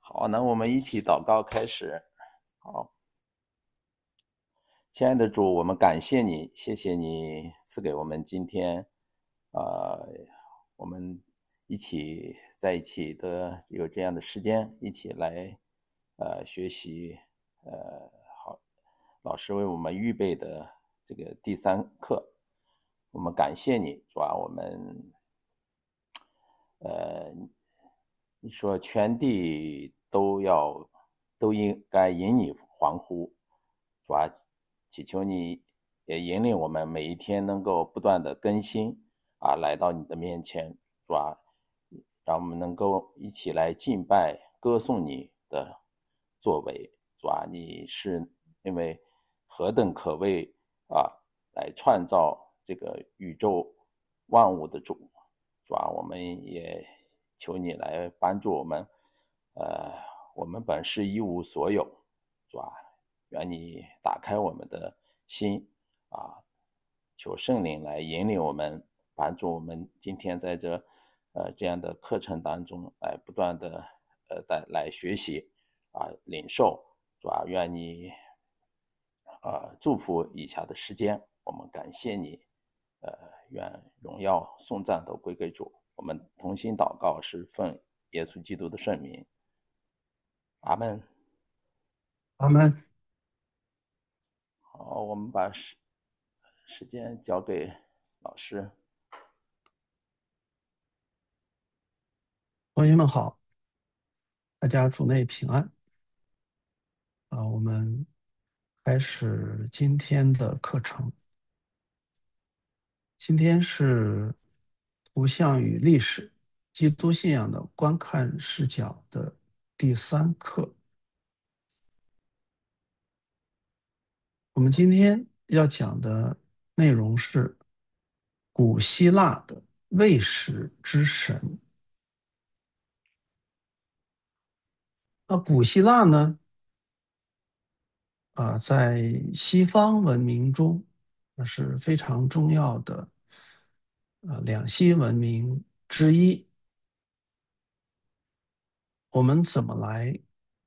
好，那我们一起祷告开始。好，亲爱的主，我们感谢你，谢谢你赐给我们今天，呃，我们在一起的有这样的时间，一起来学习，好，老师为我们预备的这个第三课，我们感谢你，主啊，我们呃，你说全地都应该因你欢呼，主啊，祈求你也引领我们每一天能够不断的更新啊，来到你的面前，主啊，让我们能够一起来敬拜、歌颂你的作为，主啊，你是因为何等可畏啊，来创造这个宇宙万物的主。主啊，我们也求你来帮助我们，呃，我们本是一无所有，主啊，愿你打开我们的心啊，求圣灵来引领我们，帮助我们今天在这样的课程当中来不断的来学习啊，领受，主啊，愿你祝福以下的时间，我们感谢你，愿荣耀颂赞都归给主。我们同心祷告，是奉耶稣基督的圣名，阿门。 阿门。 好，我们把时间交给老师。 同学们好，大家主内平安我们开始今天的课程。今天是图像与历史、基督信仰的观看视角的第三课。我们今天要讲的内容是古希腊的卫士之神。那古希腊呢，在西方文明中，那是非常重要的两栖文明之一。我们怎么来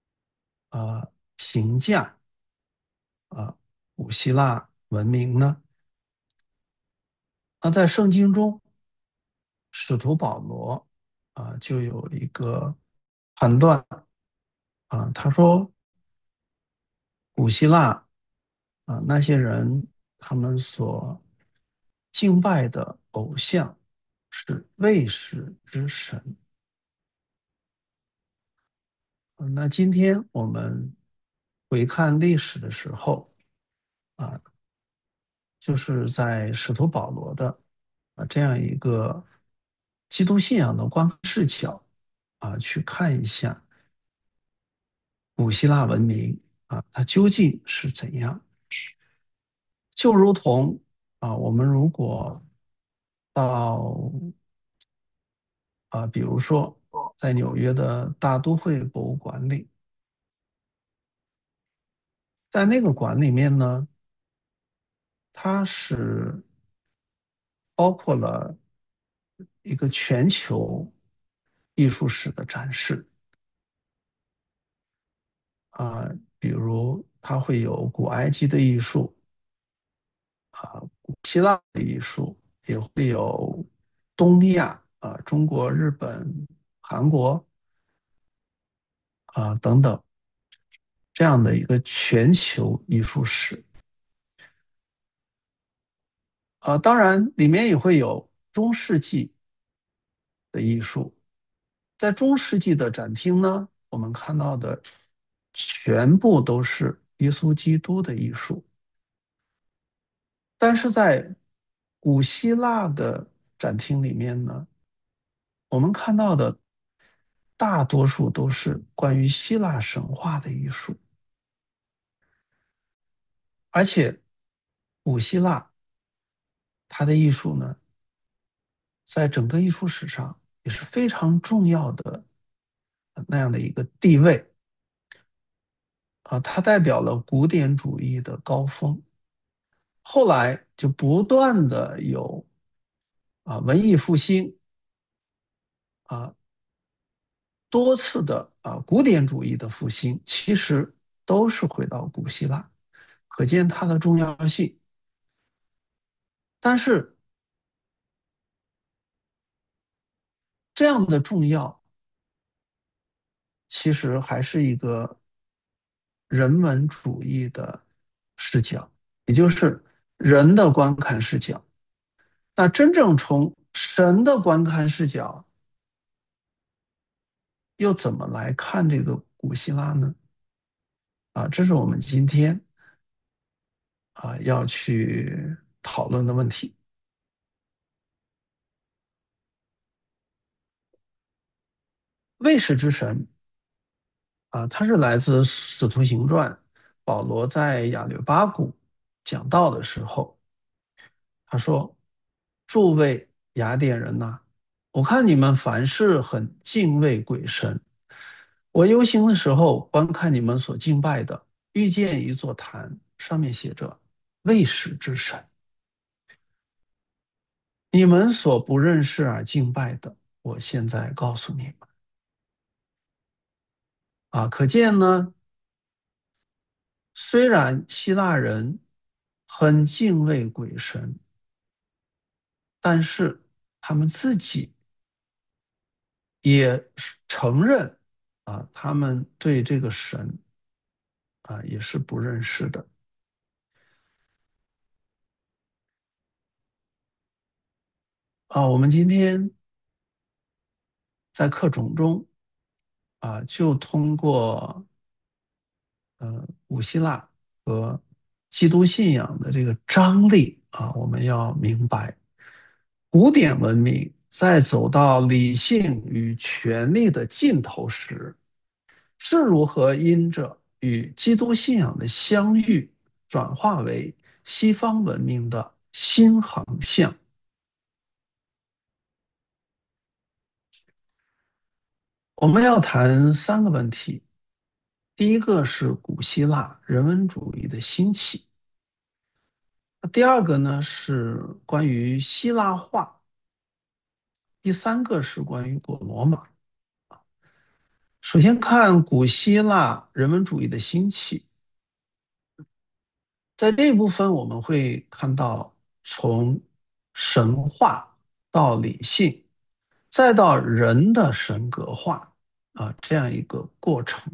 评价古希腊文明呢？那在圣经中，使徒保罗就有一个判断他说古希腊那些人他们所敬拜的偶像是卫士之神。那今天我们回看历史的时候啊，就是在使徒保罗的这样一个基督信仰的观视角去看一下古希腊文明它究竟是怎样。就如同我们如果到比如说在纽约的大都会博物馆里，在那个馆里面呢，它是包括了一个全球艺术史的展示啊，比如它会有古埃及的艺术古希腊的艺术，也会有东亚中国、日本、韩国等等这样的一个全球艺术史当然里面也会有中世纪的艺术。在中世纪的展厅呢，我们看到的全部都是耶稣基督的艺术，但是在古希腊的展厅里面呢，我们看到的大多数都是关于希腊神话的艺术，而且古希腊它的艺术呢，在整个艺术史上也是非常重要的那样的一个地位它代表了古典主义的高峰。后来就不断的有文艺复兴多次的古典主义的复兴，其实都是回到古希腊，可见它的重要性。但是这样的重要，其实还是一个人文主义的视角，也就是人的观看视角。那真正从神的观看视角，又怎么来看这个古希腊呢？这是我们今天要去讨论的问题。卫士之神它是来自《使徒行传》，保罗在亚略巴谷讲道的时候，他说：“诸位雅典人呐、我看你们凡事很敬畏鬼神。我游行的时候，观看你们所敬拜的，遇见一座坛，上面写着‘卫士之神’。你们所不认识而敬拜的，我现在告诉你们可见呢，虽然希腊人很敬畏鬼神，但是他们自己也承认他们对这个神也是不认识的我们今天在课程中就通过古希腊和基督信仰的这个张力我们要明白古典文明在走到理性与权力的尽头时，是如何因着与基督信仰的相遇，转化为西方文明的新航向。我们要谈三个问题，第一个是古希腊人文主义的兴起，第二个呢是关于希腊化，第三个是关于古罗马。首先看古希腊人文主义的兴起，在这一部分我们会看到从神话到理性，再到人的神格化这样一个过程。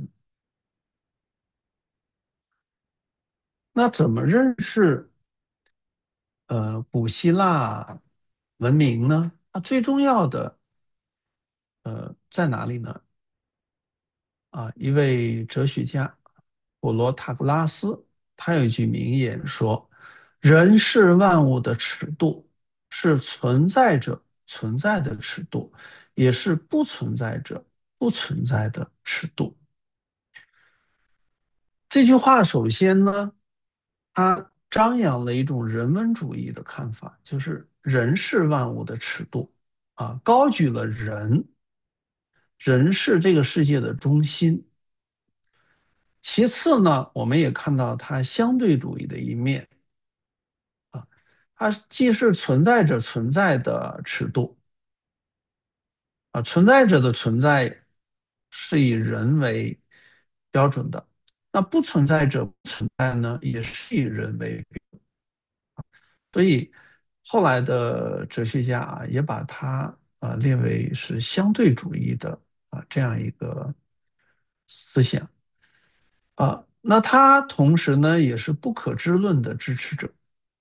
那怎么认识古希腊文明呢？最重要的在哪里呢？一位哲学家普罗塔格拉斯，他有一句名言说：“人是万物的尺度，是存在着存在的尺度，也是不存在着不存在的尺度。”这句话首先呢，它张扬了一种人文主义的看法，就是人是万物的尺度高举了人，人是这个世界的中心。其次呢，我们也看到它相对主义的一面它既是存在着存在的尺度存在者的存在是以人为标准的，那不存在者不存在呢，也是以人为所以后来的哲学家也把它列为是相对主义的这样一个思想那他同时呢也是不可知论的支持者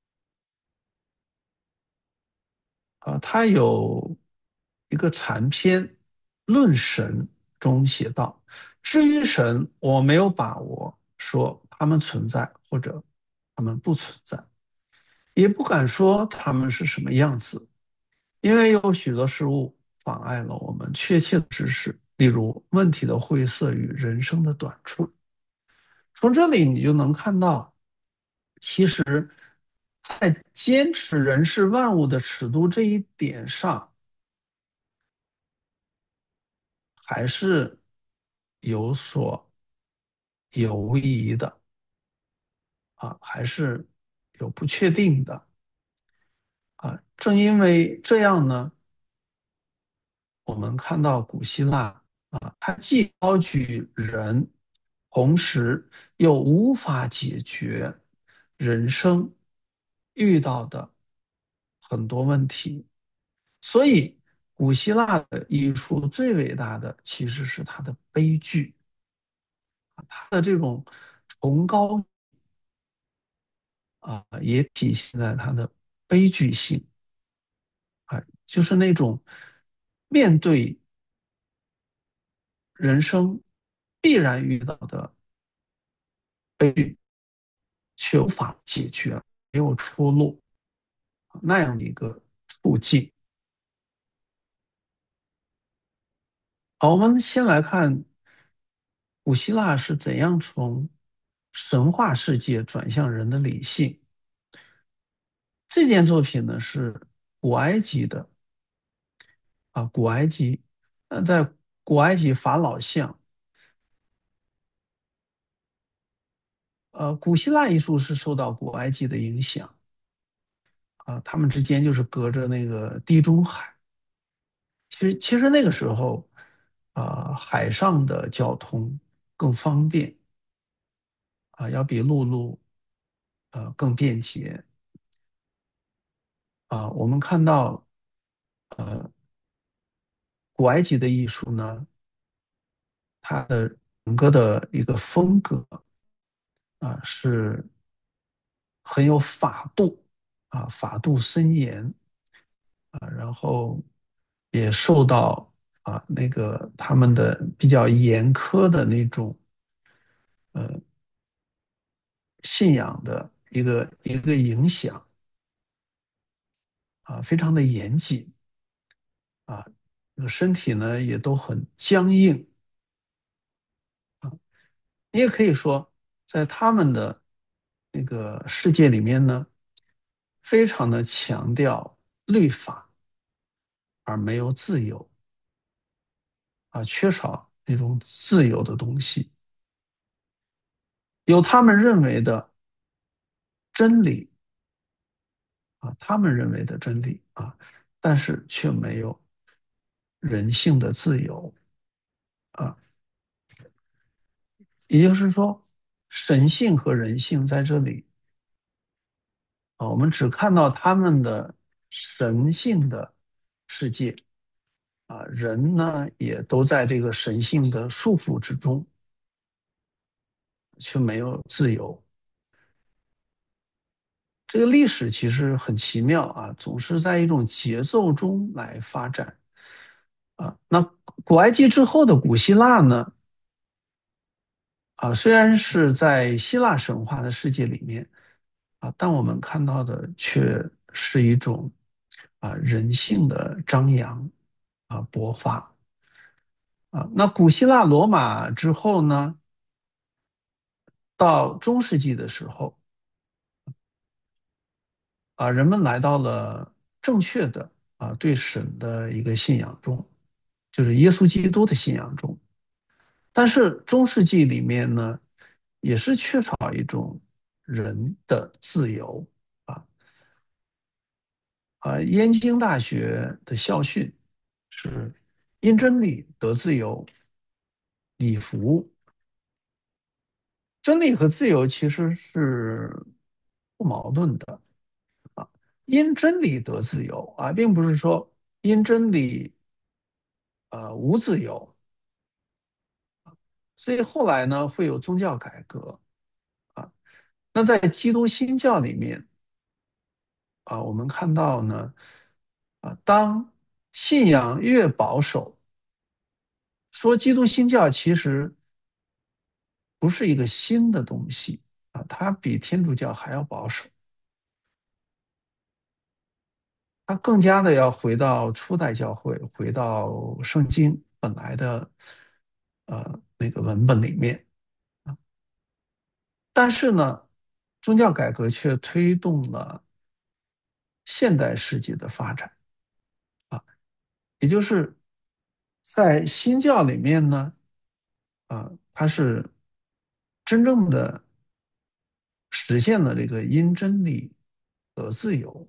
他有一个残篇《论神》中写道：至于神，我没有把握说他们存在或者他们不存在，也不敢说他们是什么样子，因为有许多事物妨碍了我们确切的知识，例如问题的晦涩与人生的短处。从这里你就能看到，其实在坚持人是万物的尺度这一点上，还是有所犹疑的还是有不确定的正因为这样呢，我们看到古希腊它既高举人，同时又无法解决人生遇到的很多问题。所以，古希腊的艺术最伟大的其实是它的悲剧，它的这种崇高也体现在它的悲剧性就是那种面对人生必然遇到的却无法解决，没有出路那样的一个处境。好，我们先来看古希腊是怎样从神话世界转向人的理性。这件作品呢是古埃及的古埃及，在古埃及法老像，古希腊艺术是受到古埃及的影响他们之间就是隔着那个地中海。其实那个时候海上的交通更方便要比陆路更便捷我们看到古埃及的艺术呢，它的整个的一个风格是很有法度法度森严然后也受到那个他们的比较严苛的那种呃信仰的一个影响非常的严谨啊，这个身体呢也都很僵硬你也可以说，在他们的那个世界里面呢，非常的强调律法，而没有自由缺少那种自由的东西，有他们认为的真理他们认为的真理但是却没有人性的自由啊，也就是说，神性和人性在这里我们只看到他们的神性的世界人呢也都在这个神性的束缚之中，却没有自由。这个历史其实很奇妙总是在一种节奏中来发展那古埃及之后的古希腊呢虽然是在希腊神话的世界里面但我们看到的却是一种人性的张扬勃发那古希腊罗马之后呢，到中世纪的时候人们来到了正确的对神的一个信仰中，就是耶稣基督的信仰中。但是中世纪里面呢，也是缺少一种人的自由啊燕京大学的校训是因真理得自由，以服真理和自由其实是不矛盾的因真理得自由并不是说因真理无自由，所以后来呢会有宗教改革啊。那在基督新教里面我们看到呢当信仰越保守，说基督新教其实不是一个新的东西它比天主教还要保守，它更加的要回到初代教会，回到圣经本来的那个文本里面。但是呢，宗教改革却推动了现代世界的发展也就是在新教里面呢，它是真正的实现了这个因真理得自由。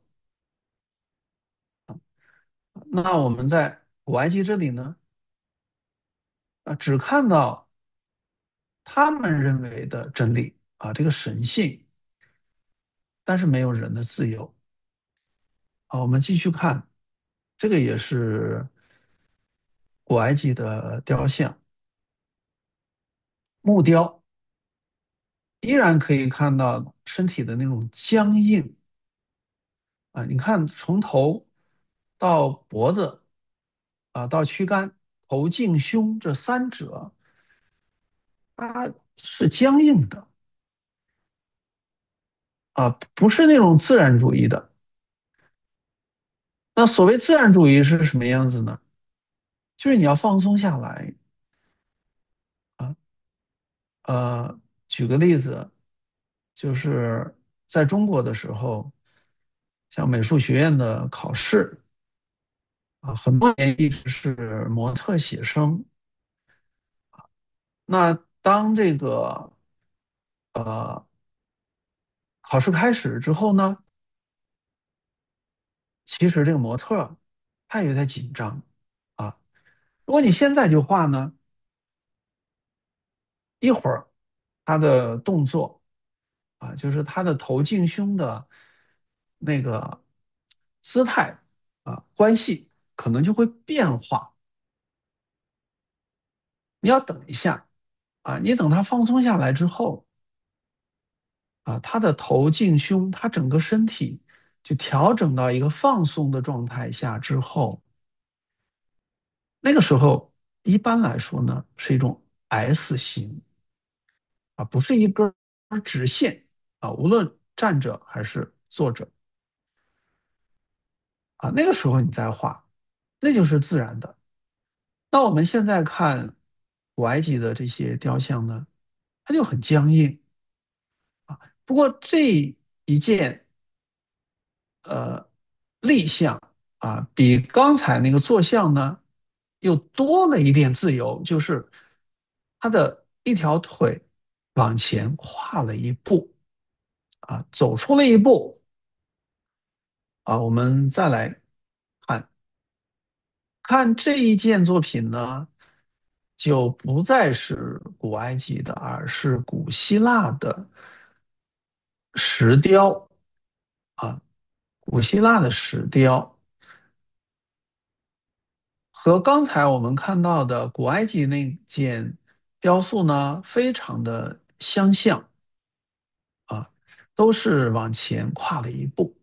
那我们在古埃及这里呢， 只看到他们认为的真理这个神性，但是没有人的自由。我们继续看，这个也是古埃及的雕像木雕，依然可以看到身体的那种僵硬你看从头到脖子到躯干、头颈胸这三者，它是僵硬的不是那种自然主义的。那所谓自然主义是什么样子呢？就是你要放松下来啊。举个例子，就是在中国的时候，像美术学院的考试很多年一直是模特写生。那当这个呃考试开始之后呢，其实这个模特他也有点紧张啊。如果你现在就画呢，一会儿他的动作就是他的头颈胸的那个姿态关系可能就会变化。你要等一下你等他放松下来之后他的头颈胸，他整个身体就调整到一个放松的状态下之后，那个时候一般来说呢是一种 S 型不是一根直线无论站着还是坐着那个时候你再画，那就是自然的。那我们现在看古埃及的这些雕像呢，它就很僵硬不过这一件呃立项比刚才那个坐像呢又多了一点自由，就是他的一条腿往前跨了一步走出了一步我们再来看看这一件作品呢，就不再是古埃及的，而是古希腊的石雕啊，古希腊的石雕和刚才我们看到的古埃及那件雕塑呢，非常的相像都是往前跨了一步。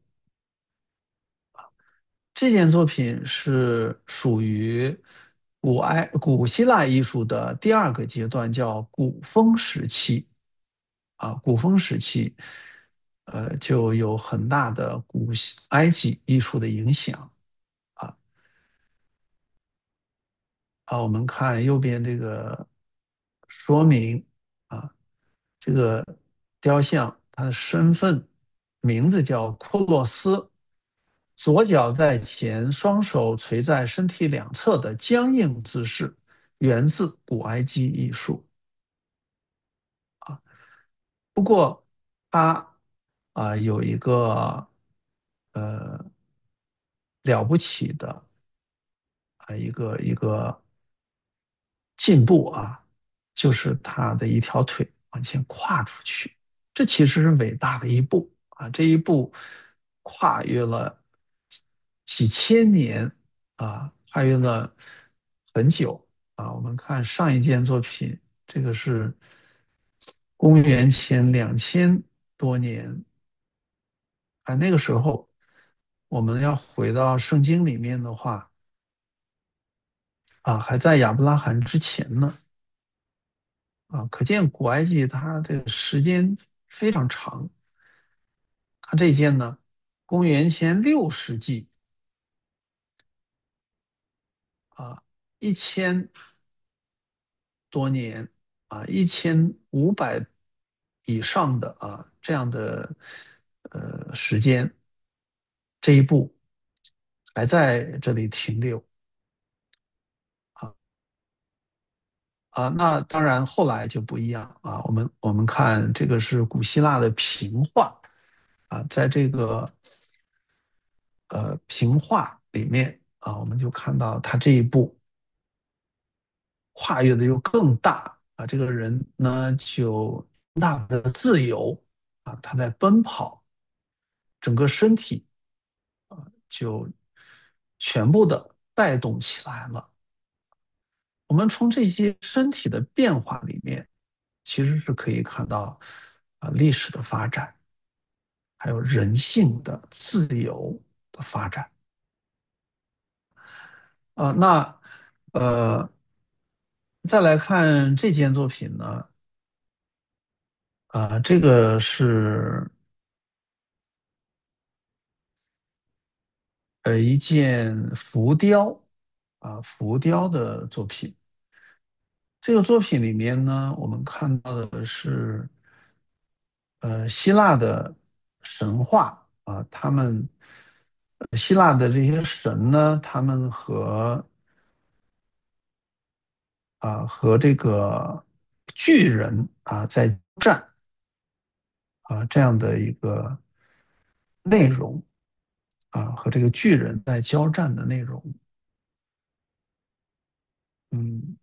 这件作品是属于古希腊艺术的第二个阶段，叫古风时期古风时期，就有很大的古希埃及艺术的影响啊我们看右边这个说明啊，这个雕像它的身份名字叫库洛斯，左脚在前，双手垂在身体两侧的僵硬姿势，源自古埃及艺术不过它有一个呃了不起的一个进步就是他的一条腿往前跨出去，这其实是伟大的一步这一步跨越了几千年跨越了很久我们看上一件作品，这个是公元前2000多年那个时候我们要回到圣经里面的话还在亚伯拉罕之前呢可见古埃及它的时间非常长。看这一件呢，公元前6世纪1000多年1500以上的这样的时间，这一步还在这里停留那当然后来就不一样我们看这个是古希腊的平画在这个平画里面我们就看到它这一步跨越的又更大啊，这个人呢就更大的自由啊，他在奔跑，整个身体就全部的带动起来了。我们从这些身体的变化里面，其实是可以看到历史的发展，还有人性的自由的发展啊。呃，再来看这件作品呢，这个是一件浮雕浮雕的作品。这个作品里面呢，我们看到的是希腊的神话他们希腊的这些神呢，他们和这个巨人在战这样的一个内容和这个巨人在交战的内容。嗯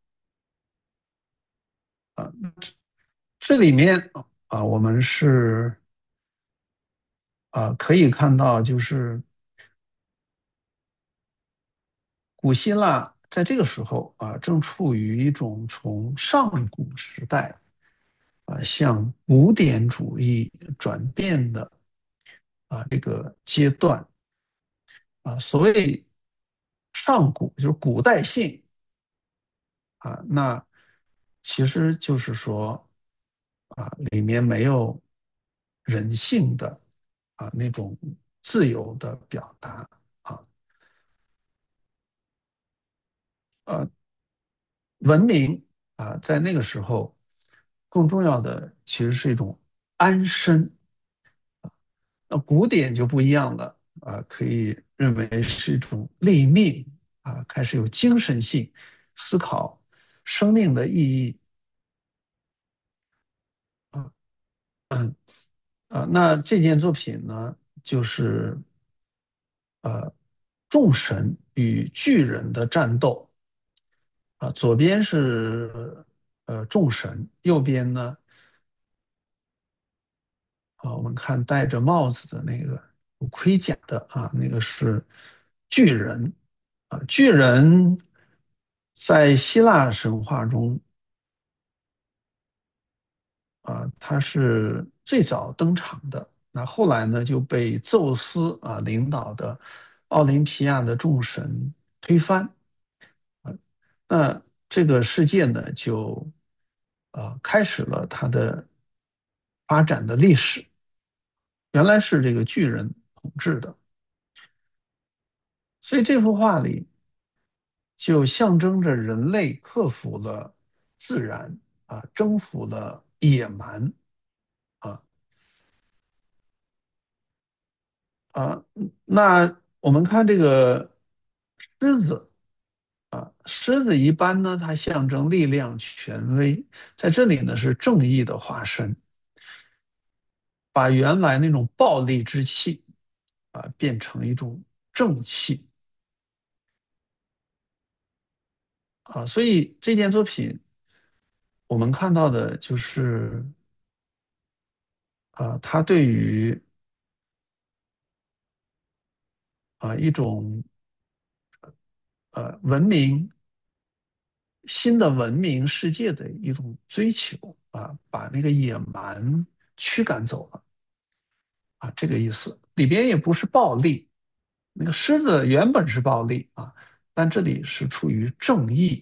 啊，这里面我们是可以看到，就是古希腊在这个时候正处于一种从上古时代向古典主义转变的这个阶段所谓上古就是古代性那其实就是说里面没有人性的那种自由的表达啊呃文明在那个时候更重要的其实是一种安身。那古典就不一样了可以认为是一种立命开始有精神性思考生命的意义啊。那这件作品呢，就是众神与巨人的战斗左边是众神，右边呢我们看戴着帽子的那个有盔甲的那个是巨人巨人在希腊神话中他是最早登场的。那后来呢，就被宙斯领导的奥林匹亚的众神推翻那这个世界呢，就开始了它的发展的历史。原来是这个巨人统治的，所以这幅画里就象征着人类克服了自然征服了野蛮啊啊。那我们看这个狮子狮子一般呢，它象征力量、权威，在这里呢是正义的化身，把原来那种暴力之气变成一种正气所以这件作品我们看到的就是它对于一种文明新的文明世界的一种追求把那个野蛮驱赶走了这个意思。里边也不是暴力，那个狮子原本是暴力但这里是出于正义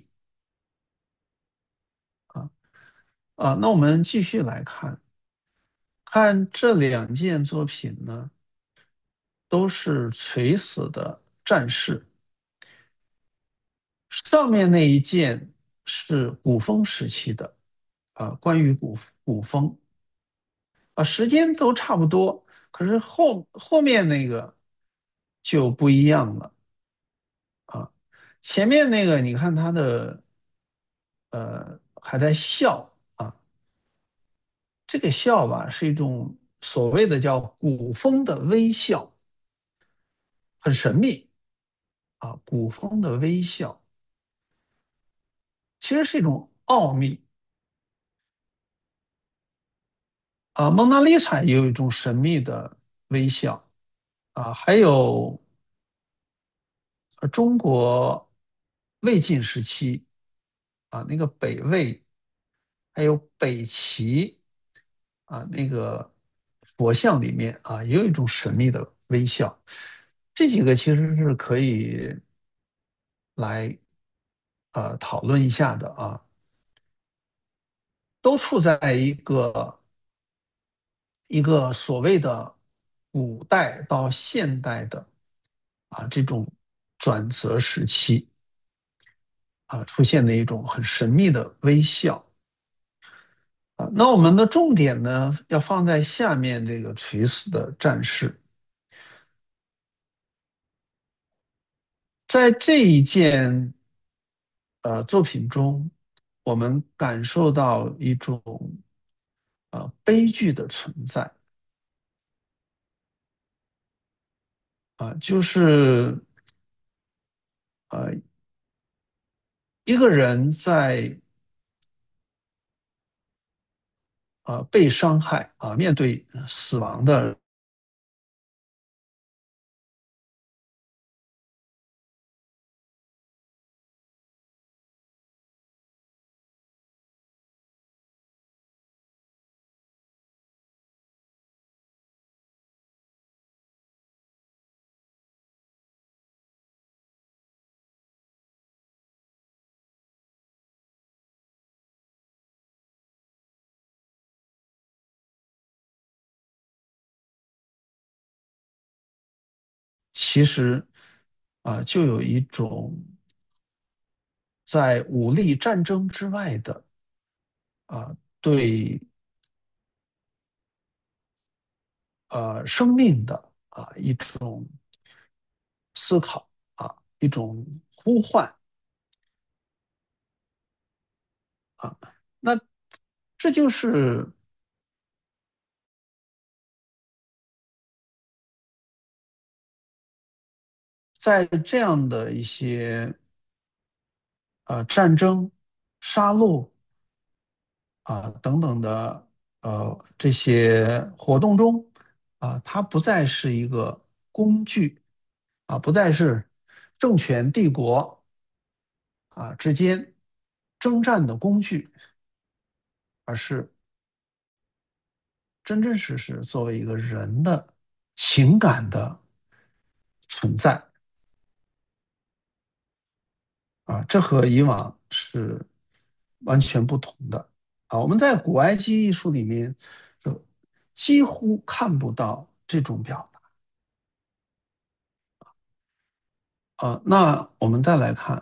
啊那我们继续来看，看这两件作品呢，都是垂死的战士。上面那一件是古风时期的关于古风时间都差不多，可是后面那个就不一样了啊。前面那个你看他的还在笑这个笑吧是一种所谓的叫古风的微笑，很神秘古风的微笑。 其实是一种奥秘啊。蒙娜丽莎也有一种神秘的微笑啊，还有中国魏晋时期啊，那个北魏还有北齐啊，那个佛像里面啊，也有一种神秘的微笑。这几个其实是可以来讨论一下的啊，都处在一个所谓的古代到现代的这种转折时期出现的一种很神秘的微笑那我们的重点呢，要放在下面这个垂死的战士。在这一件作品中，我们感受到一种悲剧的存在就是呃一个人在被伤害面对死亡的，其实就有一种在武力战争之外的对生命的一种思考一种呼唤那这就是在这样的一些战争、杀戮等等的这些活动中它不再是一个工具不再是政权帝国之间征战的工具，而是真真实实作为一个人的情感的存在这和以往是完全不同的我们在古埃及艺术里面就几乎看不到这种表达那我们再来看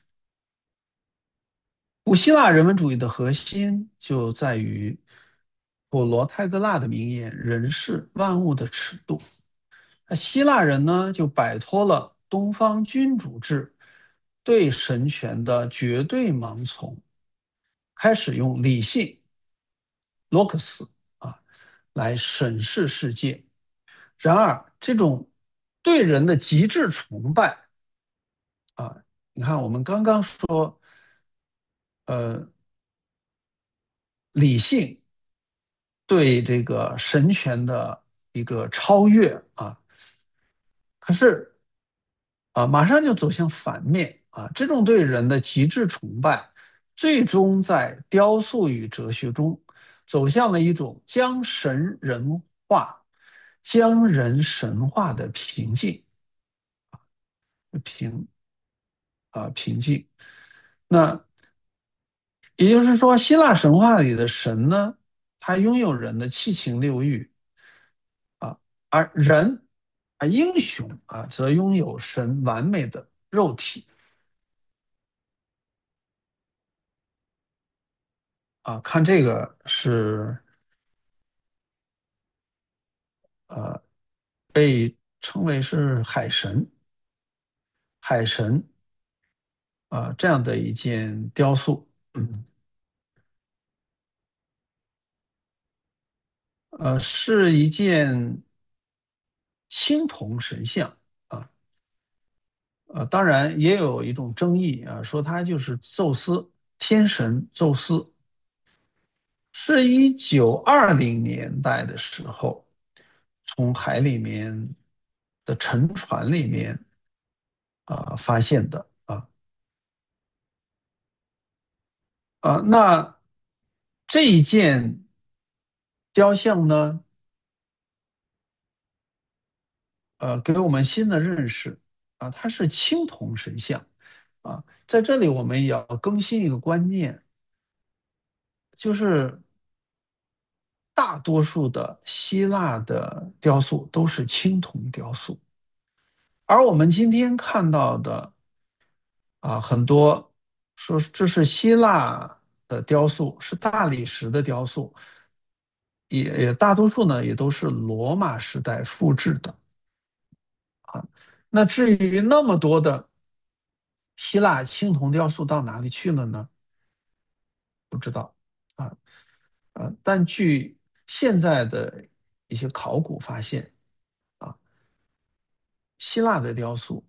古希腊人文主义的核心就在于普罗泰戈拉的名言“人是万物的尺度”。那希腊人呢，就摆脱了东方君主制对神权的绝对盲从，开始用理性 （logos） 来审视世界。然而，这种对人的极致崇拜你看，我们刚刚说，呃，理性对这个神权的一个超越可是马上就走向反面这种对人的极致崇拜，最终在雕塑与哲学中走向了一种将神人化、将人神化的平静平平静。那也就是说，希腊神话里的神呢，他拥有人的七情六欲而人英雄则拥有神完美的肉体看这个是呃被称为是海神这样的一件雕塑，是一件青铜神像啊，当然也有一种争议说它就是宙斯天神宙斯，是1920年代的时候，从海里面的沉船里面发现的那这一件雕像呢，给我们新的认识它是青铜神像在这里我们也要更新一个观念，就是大多数的希腊的雕塑都是青铜雕塑，而我们今天看到的很多说这是希腊的雕塑，是大理石的雕塑，也大多数呢也都是罗马时代复制的啊。那至于那么多的希腊青铜雕塑到哪里去了呢？不知道啊但据现在的一些考古发现啊，希腊的雕塑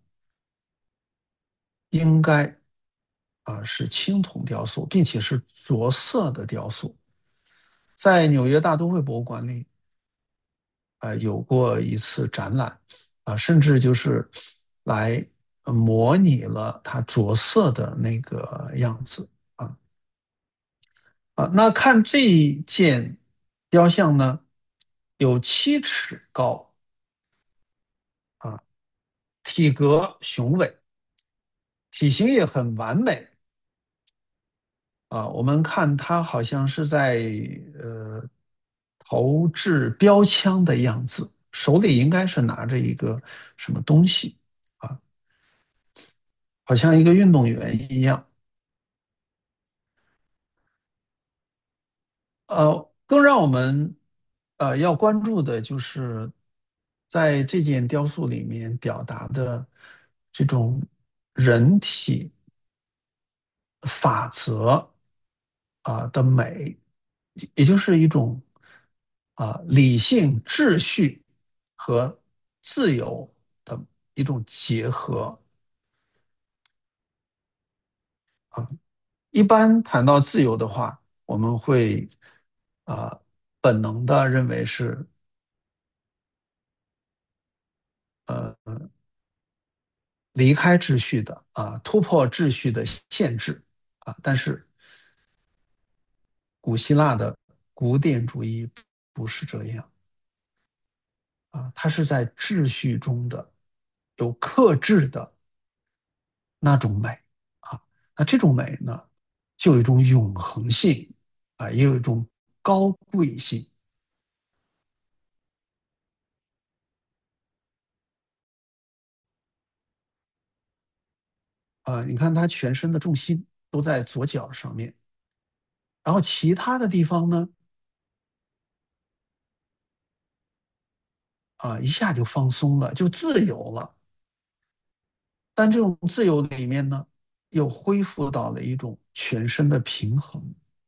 应该是青铜雕塑，并且是着色的雕塑。在纽约大都会博物馆里，有过一次展览，甚至就是来模拟了它着色的那个样子啊那看这一件雕像呢，有7尺高啊，体格雄伟，体型也很完美我们看它好像是在呃投掷标枪的样子，手里应该是拿着一个什么东西啊，好像一个运动员一样。更让我们要关注的就是在这件雕塑里面表达的这种人体法则的美，也就是一种理性、秩序和自由的一种结合啊。一般谈到自由的话，我们会啊本能的认为是呃离开秩序的突破秩序的限制但是古希腊的古典主义不是这样它是在秩序中的有克制的那种美啊，那这种美呢，就有一种永恒性也有一种高贵性你看它全身的重心都在左脚上面，然后其他的地方呢，一下就放松了，就自由了。但这种自由里面呢，又恢复到了一种全身的平衡，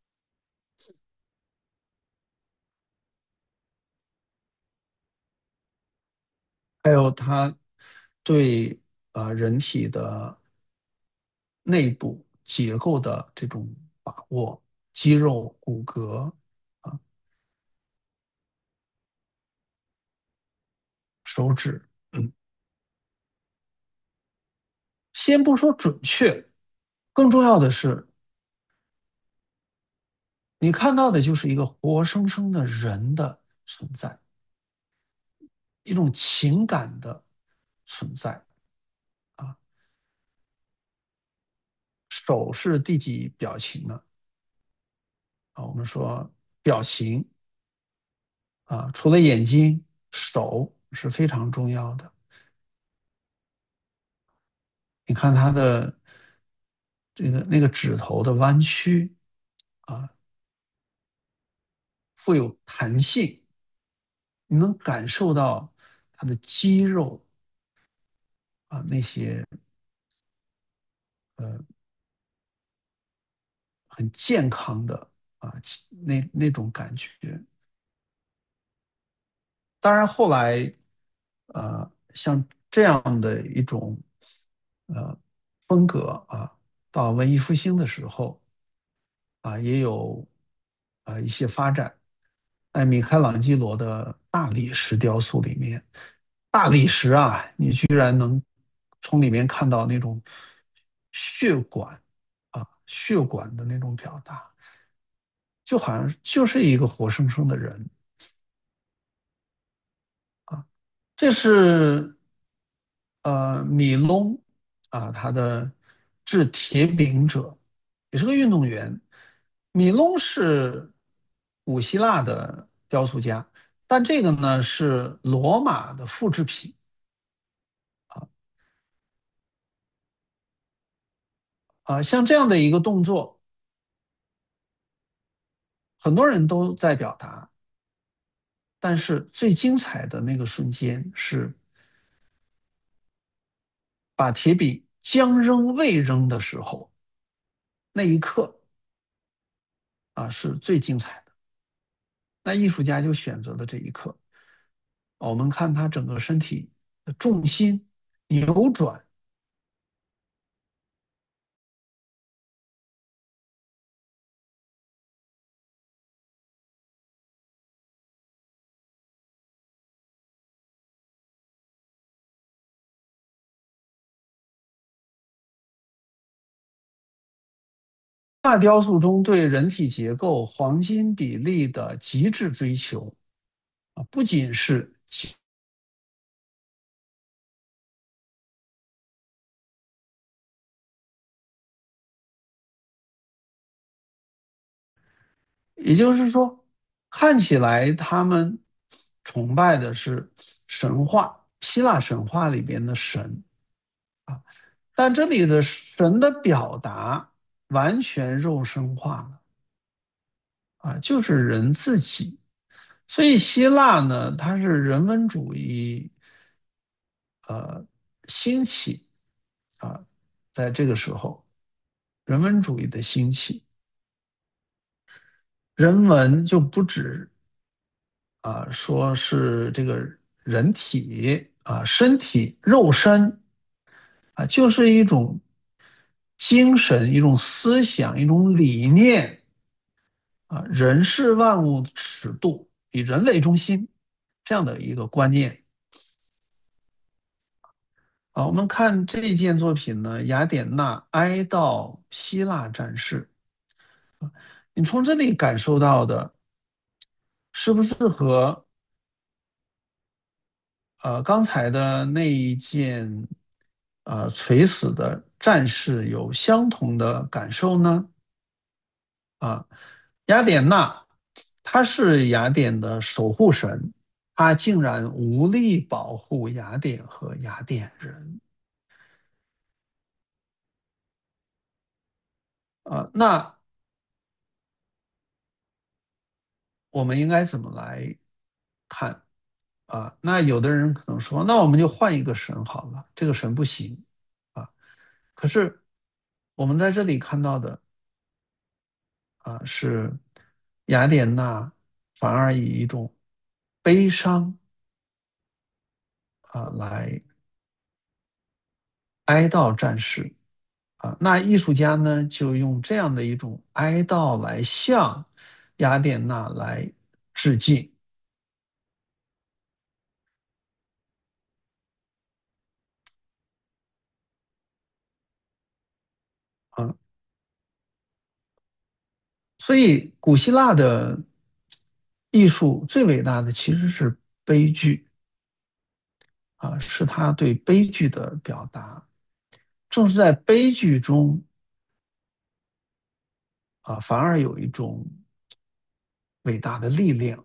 还有它对人体的内部结构的这种把握，肌肉、骨骼啊、手指，先不说准确，更重要的是，你看到的就是一个活生生的人的存在，一种情感的存在啊。手是第几表情呢？我们说表情除了眼睛，手是非常重要的。你看他的这个那个指头的弯曲啊，富有弹性，你能感受到他的肌肉那些呃很健康的那种感觉。当然后来像这样的一种呃风格到文艺复兴的时候。 也有一些发展。在米开朗基罗的大理石雕塑里面，大理石啊，你居然能从里面看到那种血管血管的那种表达，就好像就是一个活生生的人啊。这是米隆他的制铁饼者，也是个运动员。米隆是古希腊的雕塑家，但这个呢是罗马的复制品像这样的一个动作，很多人都在表达，但是最精彩的那个瞬间是把铁笔将扔未扔的时候，那一刻是最精彩的。那艺术家就选择了这一刻。我们看他整个身体的重心扭转，大雕塑中对人体结构黄金比例的极致追求不仅是，也就是说，看起来他们崇拜的是神话，希腊神话里边的神啊，但这里的神的表达完全肉身化了就是人自己。所以希腊呢，它是人文主义呃兴起啊，在这个时候，人文主义的兴起，人文就不止说是这个人体身体肉身就是一种精神、一种思想、一种理念人是万物的尺度，以人为中心这样的一个观念我们看这件作品呢，雅典娜哀悼希腊战士，你从这里感受到的是不是和刚才的那一件垂死的战士有相同的感受呢？啊，雅典娜她是雅典的守护神，她竟然无力保护雅典和雅典人那我们应该怎么来看那有的人可能说，那我们就换一个神好了，这个神不行啊。可是我们在这里看到的是雅典娜反而以一种悲伤来哀悼战士那艺术家呢就用这样的一种哀悼来向雅典娜来致敬啊。所以古希腊的艺术最伟大的其实是悲剧是他对悲剧的表达。正是在悲剧中反而有一种伟大的力量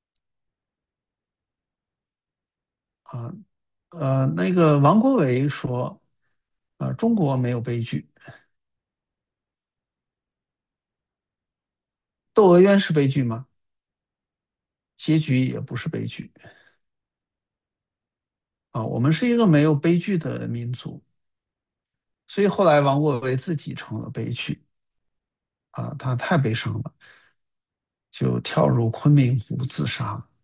啊。那个王国维说，中国没有悲剧，窦娥冤是悲剧吗？结局也不是悲剧我们是一个没有悲剧的民族，所以后来王国维自己成了悲剧他太悲伤了，就跳入昆明湖自杀了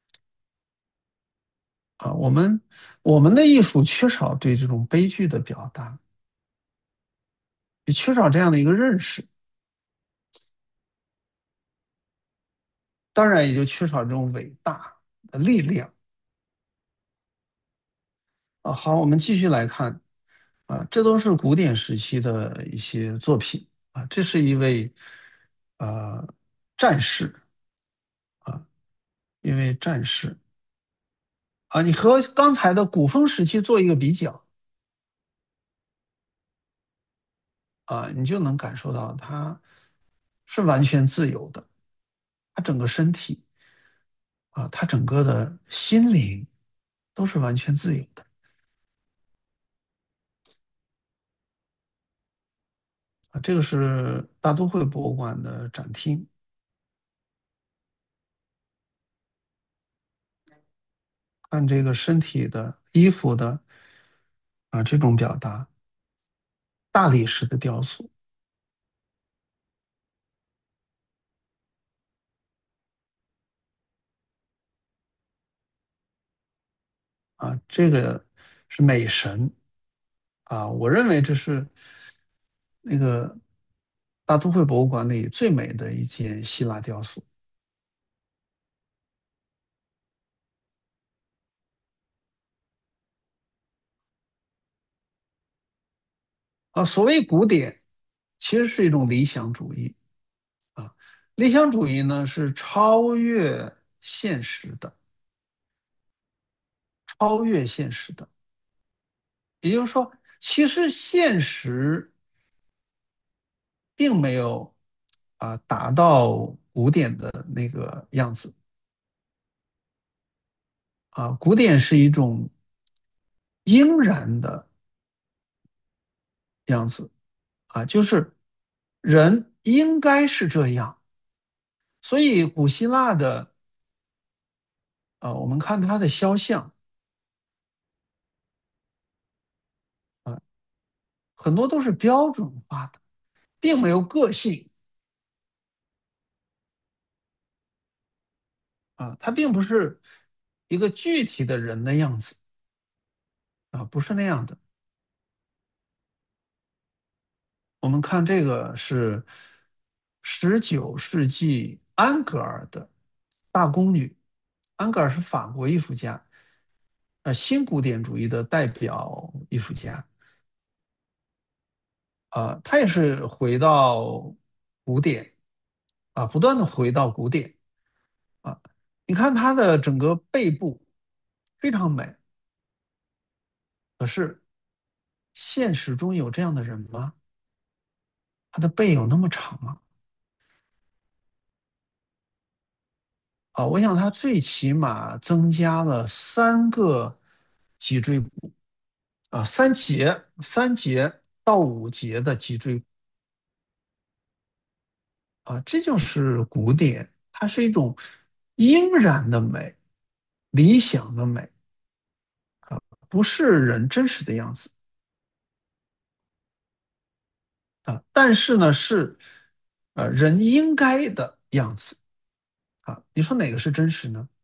我们的艺术缺少对这种悲剧的表达，也缺少这样的一个认识当然也就缺少这种伟大的力量啊。好，我们继续来看啊，这都是古典时期的一些作品啊。这是一位呃战士啊，一位战士啊，你和刚才的古风时期做一个比较啊，你就能感受到他是完全自由的，他整个身体啊，他整个的心灵都是完全自由的啊。这个是大都会博物馆的展厅，看这个身体的衣服的啊这种表达，大理石的雕塑啊，这个是美神啊，我认为这是那个大都会博物馆里最美的一件希腊雕塑啊。所谓古典，其实是一种理想主义啊。理想主义呢是超越现实的，超越现实的。也就是说，其实现实并没有达到古典的那个样子啊。古典是一种应然的样子啊，就是人应该是这样。所以古希腊的我们看他的肖像啊，很多都是标准化的，并没有个性啊，它并不是一个具体的人的样子啊，不是那样的。我们看这个是19世纪安格尔的大宫女，安格尔是法国艺术家，新古典主义的代表艺术家，他也是回到古典不断的回到古典啊。你看他的整个背部非常美，可是现实中有这样的人吗？他的背有那么长吗？我想他最起码增加了3个脊椎骨3节到5节的脊椎骨这就是古典，它是一种应然的美，理想的美不是人真实的样子但是呢是人应该的样子你说哪个是真实呢？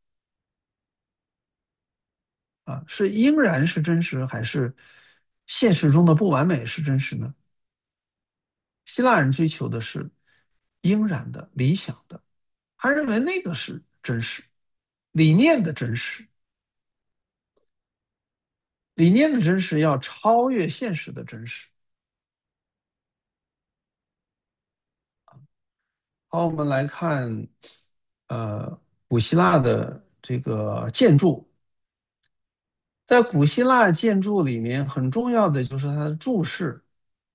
是应然是真实，还是现实中的不完美是真实呢？希腊人追求的是应然的、理想的，他认为那个是真实，理念的真实，理念的真实要超越现实的真实。好，我们来看，古希腊的这个建筑，在古希腊建筑里面，很重要的就是它的柱式，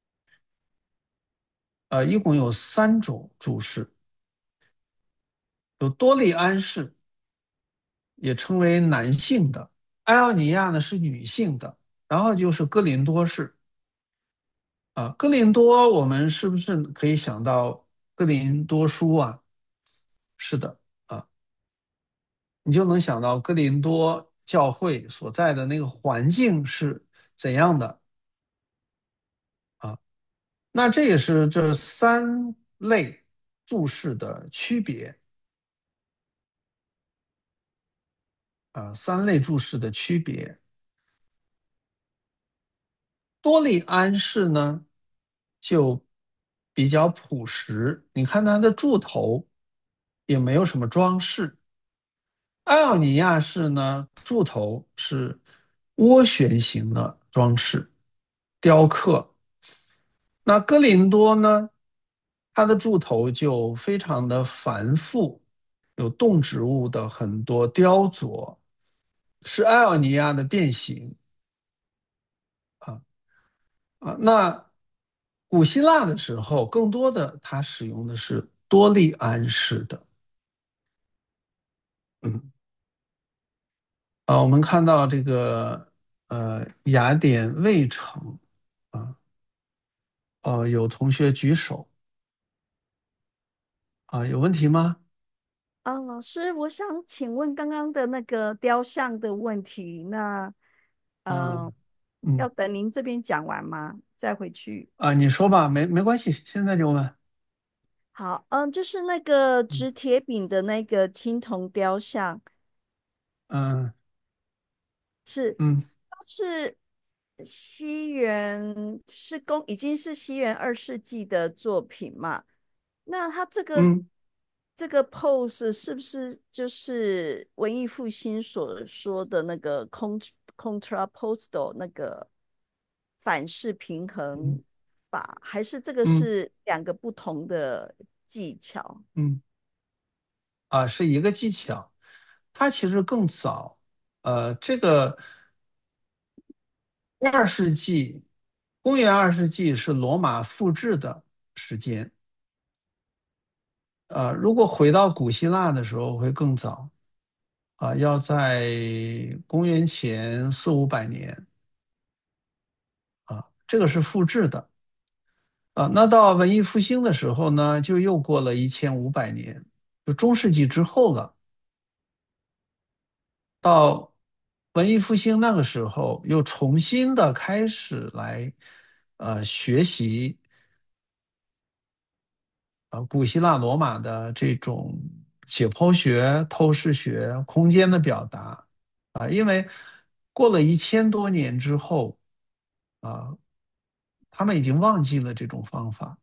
一共有3种柱式，有多利安式，也称为男性的，埃奥尼亚呢是女性的，然后就是哥林多式哥林多我们是不是可以想到哥林多书啊？是的你就能想到哥林多教会所在的那个环境是怎样的啊？那这也是这3类注释的区别3类注释的区别。多利安式呢，就比较朴实，你看它的柱头也没有什么装饰。艾奥尼亚式呢，柱头是涡旋形的装饰雕刻。那哥林多呢，它的柱头就非常的繁复，有动植物的很多雕琢，是艾奥尼亚的变形啊。那古希腊的时候，更多的它使用的是多利安式的。嗯，我们看到这个雅典卫城啊，有同学举手有问题吗？ 啊，老师，我想请问刚刚的那个雕像的问题，那嗯呃，要嗯等您这边讲完吗？再回去。 你说吧，没关系，现在就问。 好，就是那个嗯掷铁饼的那个青铜雕像， 嗯是嗯是西元已经是西元2世纪的作品嘛？那它嗯这个 pose 是不是就是文艺复兴所说的那个 contrapposto 那个反式平嗯衡法，还是这个嗯是两个不同的技巧？ 嗯是一个技巧，它其实更早。这个二世纪，公元2世纪是罗马复制的时间。如果回到古希腊的时候会更早要在公元前400-500年这个是复制的那到文艺复兴的时候呢，就又过了1500年，就中世纪之后了。到文艺复兴那个时候，又重新的开始来学习古希腊罗马的这种解剖学、透视学、空间的表达因为过了1000多年之后啊，他们已经忘记了这种方法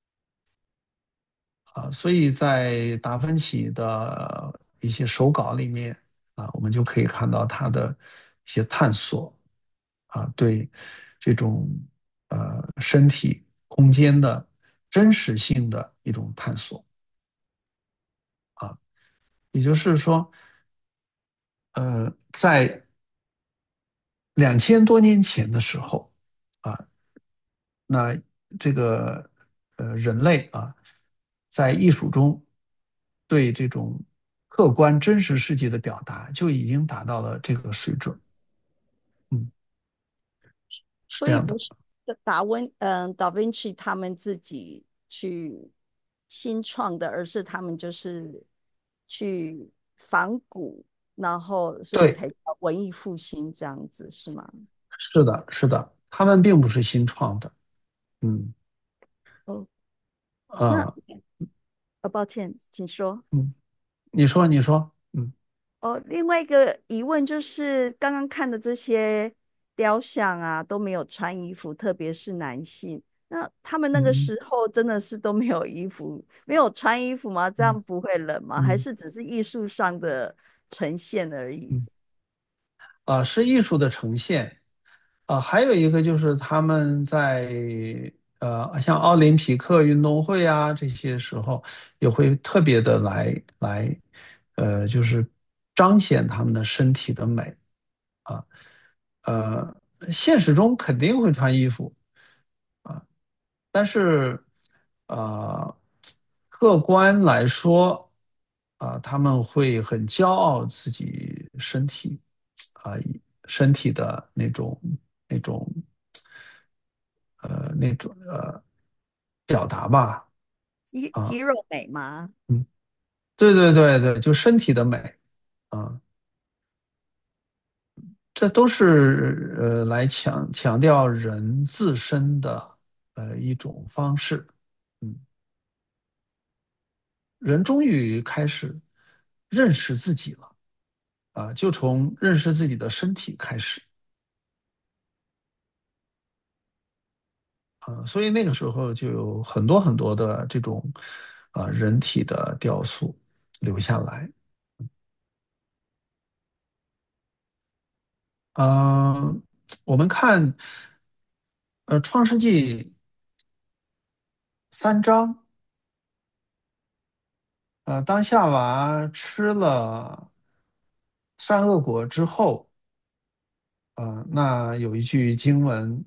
所以在达芬奇的一些手稿里面我们就可以看到他的一些探索对这种身体空间的真实性的一种探索啊。也就是说，在2000多年前的时候啊，那这个人类在艺术中对这种客观真实世界的表达就已经达到了这个水准。嗯，是这样的。 所以不是达芬奇他们自己去新创的，而是他们就是去仿古，然后所以对， 才叫文艺复兴这样子，是吗？ 是的，是的，他们并不是新创的。嗯哦，那呃抱歉，请说。 嗯，你说， 哦，另外一个疑问就是，刚刚看的这些雕像啊，都没有穿衣服，特别是男性。那他们那个嗯时候真的是都没有衣服，没有穿衣服吗？这嗯样不会冷吗？还嗯是只是艺术上的呈现而已？ 嗯是艺术的呈现还有一个就是他们在像奥林匹克运动会这些时候，也会特别的来就是彰显他们的身体的美啊呃，现实中肯定会穿衣服啊，但是呃，客观来说他们会很骄傲自己身体啊，身体的那种表达吧啊， 肌肉美吗？ 嗯，对对对对，就身体的美啊，这都是来强调人自身的一种方式，嗯，人终于开始认识自己了就从认识自己的身体开始所以那个时候就有很多很多的这种人体的雕塑留下来。呃，我们看《创世纪》3章，当夏娃吃了善恶果之后，那有一句经文，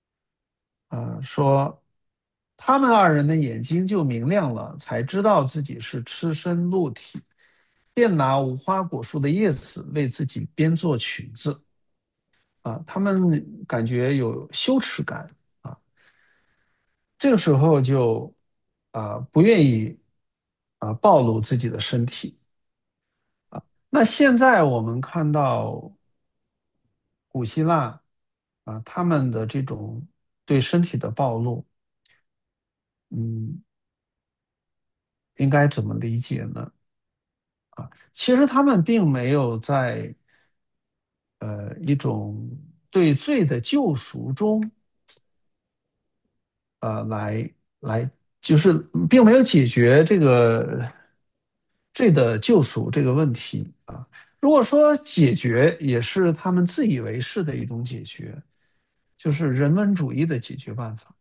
说他们二人的眼睛就明亮了，才知道自己是赤身露体，便拿无花果树的叶子为自己编做裙子。他们感觉有羞耻感啊，这个时候就不愿意暴露自己的身体。那现在我们看到古希腊他们的这种对身体的暴露，嗯，应该怎么理解呢？其实他们并没有在一种对罪的救赎中，来就是并没有解决这个罪的救赎这个问题啊。如果说解决，也是他们自以为是的一种解决，就是人文主义的解决办法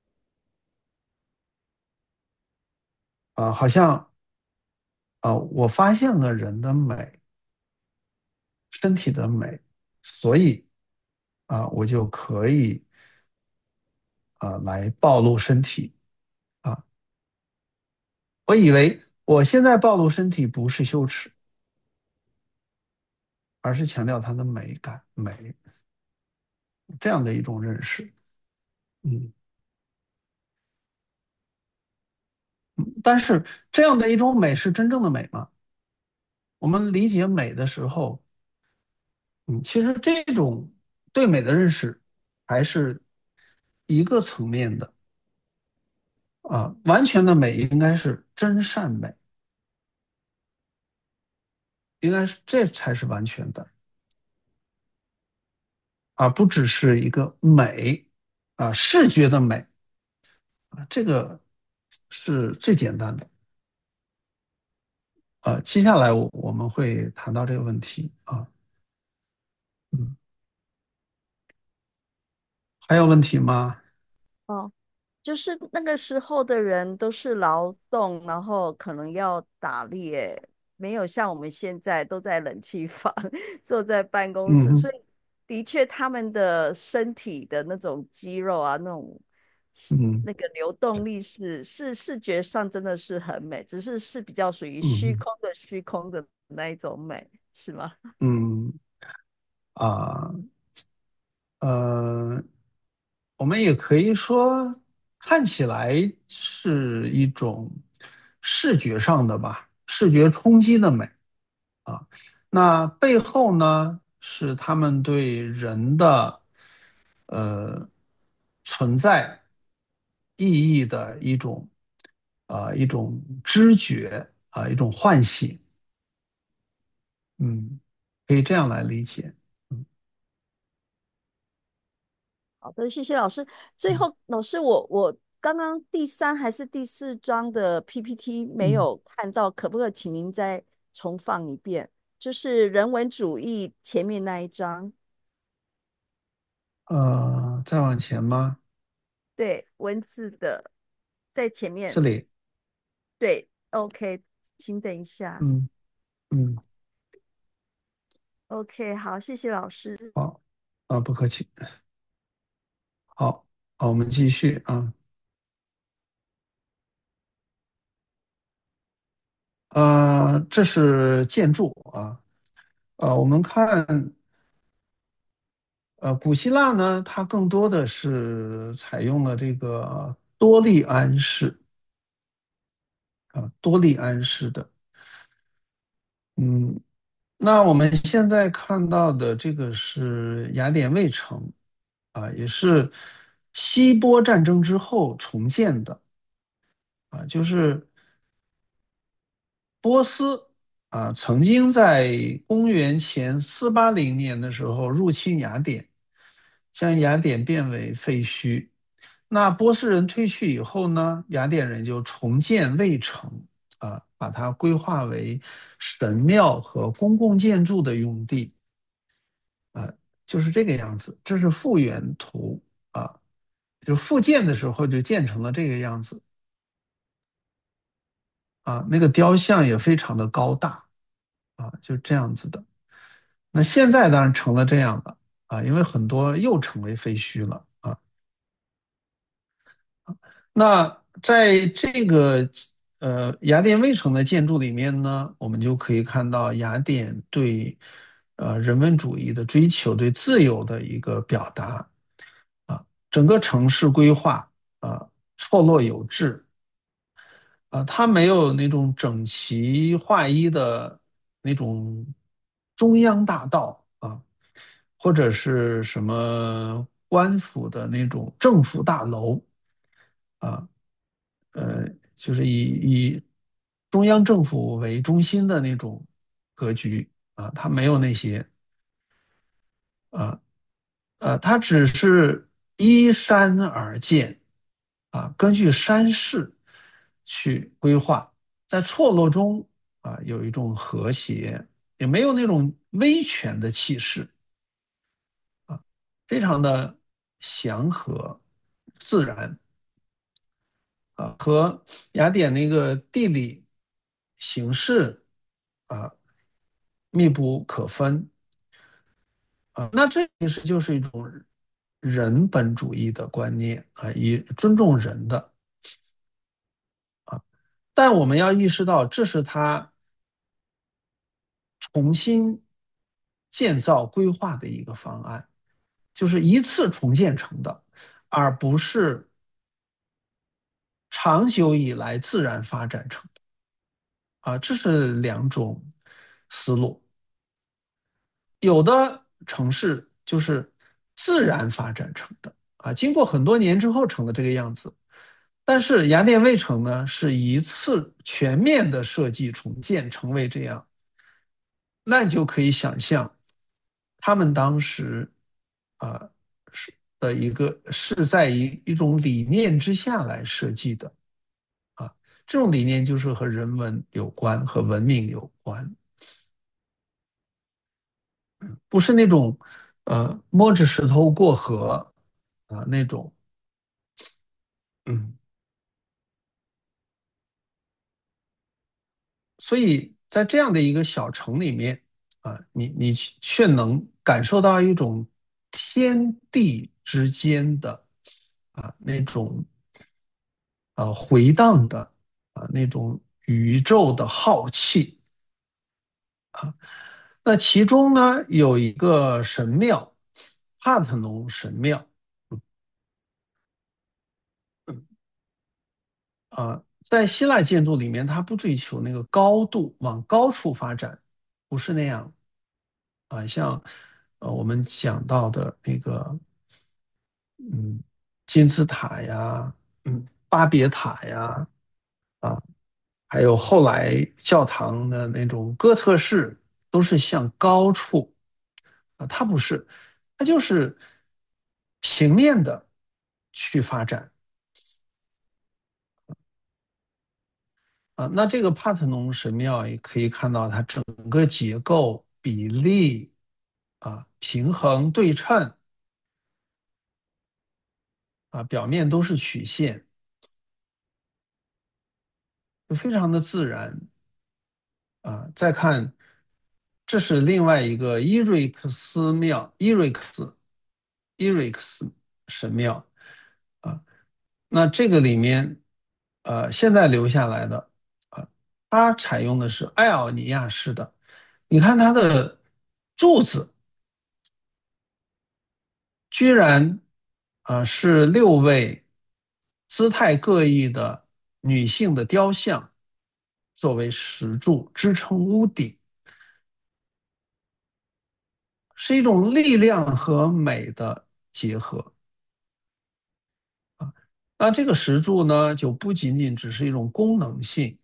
好像我发现了人的美，身体的美，所以我就可以来暴露身体啊。我以为我现在暴露身体不是羞耻，而是强调它的美感、美这样的一种认识。嗯，但是这样的一种美是真正的美吗？我们理解美的时候，其实这种对美的认识还是一个层面的完全的美应该是真善美，应该是这才是完全的，而不只是一个美视觉的美这个是最简单的。接下来我们会谈到这个问题嗯，还有问题吗？ 哦，就是那个时候的人都是劳动，然后可能要打猎，没有像我们现在都在冷气房坐在办公室，所嗯以的确他们的身体的那种肌肉啊，那种嗯那个流动力是视觉上真的是很美，只是是比较属于虚嗯空的虚空的那一种美，是吗？ 嗯啊呃，我们也可以说看起来是一种视觉上的吧，视觉冲击的美啊。那背后呢，是他们对人的呃存在意义的一种知觉一种唤醒，嗯，可以这样来理解。嗯好的，谢谢老师。最嗯后，老师，我刚刚第3还是第4章的 PPT 没嗯有看到，可不可以请您再重放一遍？就是人文主义前面那一章， 再往前吗？ 对，文字的在前面， 这里， 对，OK，请等一下嗯嗯， ，OK，好，谢谢老师。 好不客气。好，好，我们继续这是建筑我们看古希腊呢，它更多的是采用了这个多利安式多利安式的，嗯，那我们现在看到的这个是雅典卫城也是希波战争之后重建的就是波斯曾经在公元前480年的时候入侵雅典，将雅典变为废墟。那波斯人退去以后呢，雅典人就重建卫城把它规划为神庙和公共建筑的用地，啊，就是这个样子。这是复原图啊，就复建的时候就建成了这个样子啊，那个雕像也非常的高大就这样子的。那现在当然成了这样了因为很多又成为废墟了那在这个雅典卫城的建筑里面呢，我们就可以看到雅典对人文主义的追求，对自由的一个表达整个城市规划错落有致它没有那种整齐划一的那种中央大道或者是什么官府的那种政府大楼啊，呃，就是以中央政府为中心的那种格局它没有那些啊，它只是依山而建根据山势去规划，在错落中有一种和谐，也没有那种威权的气势非常的祥和自然和雅典那个地理形势啊密不可分那这其实就是一种人本主义的观念以尊重人的但我们要意识到，这是他重新建造规划的一个方案，就是一次重建成的，而不是长久以来自然发展成的这是两种思路。有的城市就是自然发展成的经过很多年之后成了这个样子。但是雅典卫城呢，是一次全面的设计重建成为这样，那你就可以想象，他们当时是的一个是在一种理念之下来设计的这种理念就是和人文有关，和文明有关，不是那种摸着石头过河那种，嗯，所以在这样的一个小城里面你却能感受到一种天地之间的那种回荡的那种宇宙的浩气那其中呢有一个神庙，帕特农神庙在希腊建筑里面，它不追求那个高度，往高处发展，不是那样像我们讲到的那个金字塔呀，巴别塔呀，啊，还有后来教堂的那种哥特式，都是向高处它不是，它就是平面的去发展那这个帕特农神庙也可以看到它整个结构、比例平衡、对称表面都是曲线，就非常的自然再看，这是另外一个伊瑞克斯庙，伊瑞克斯神庙那这个里面现在留下来的它采用的是爱奥尼亚式的，你看它的柱子居然是6位姿态各异的女性的雕像作为石柱支撑屋顶，是一种力量和美的结合那这个石柱呢，就不仅仅只是一种功能性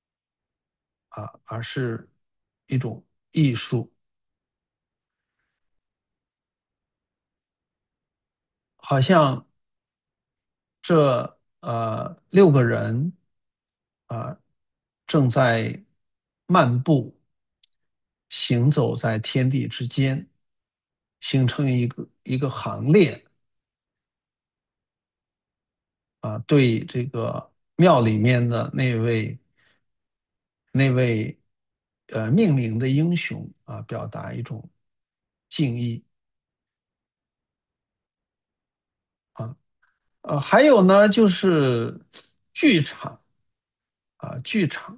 而是一种艺术，好像这6个人正在漫步，行走在天地之间，形成一个行列啊，对这个庙里面的那位命名的英雄啊，表达一种敬意啊。还有呢，就是剧场啊，剧场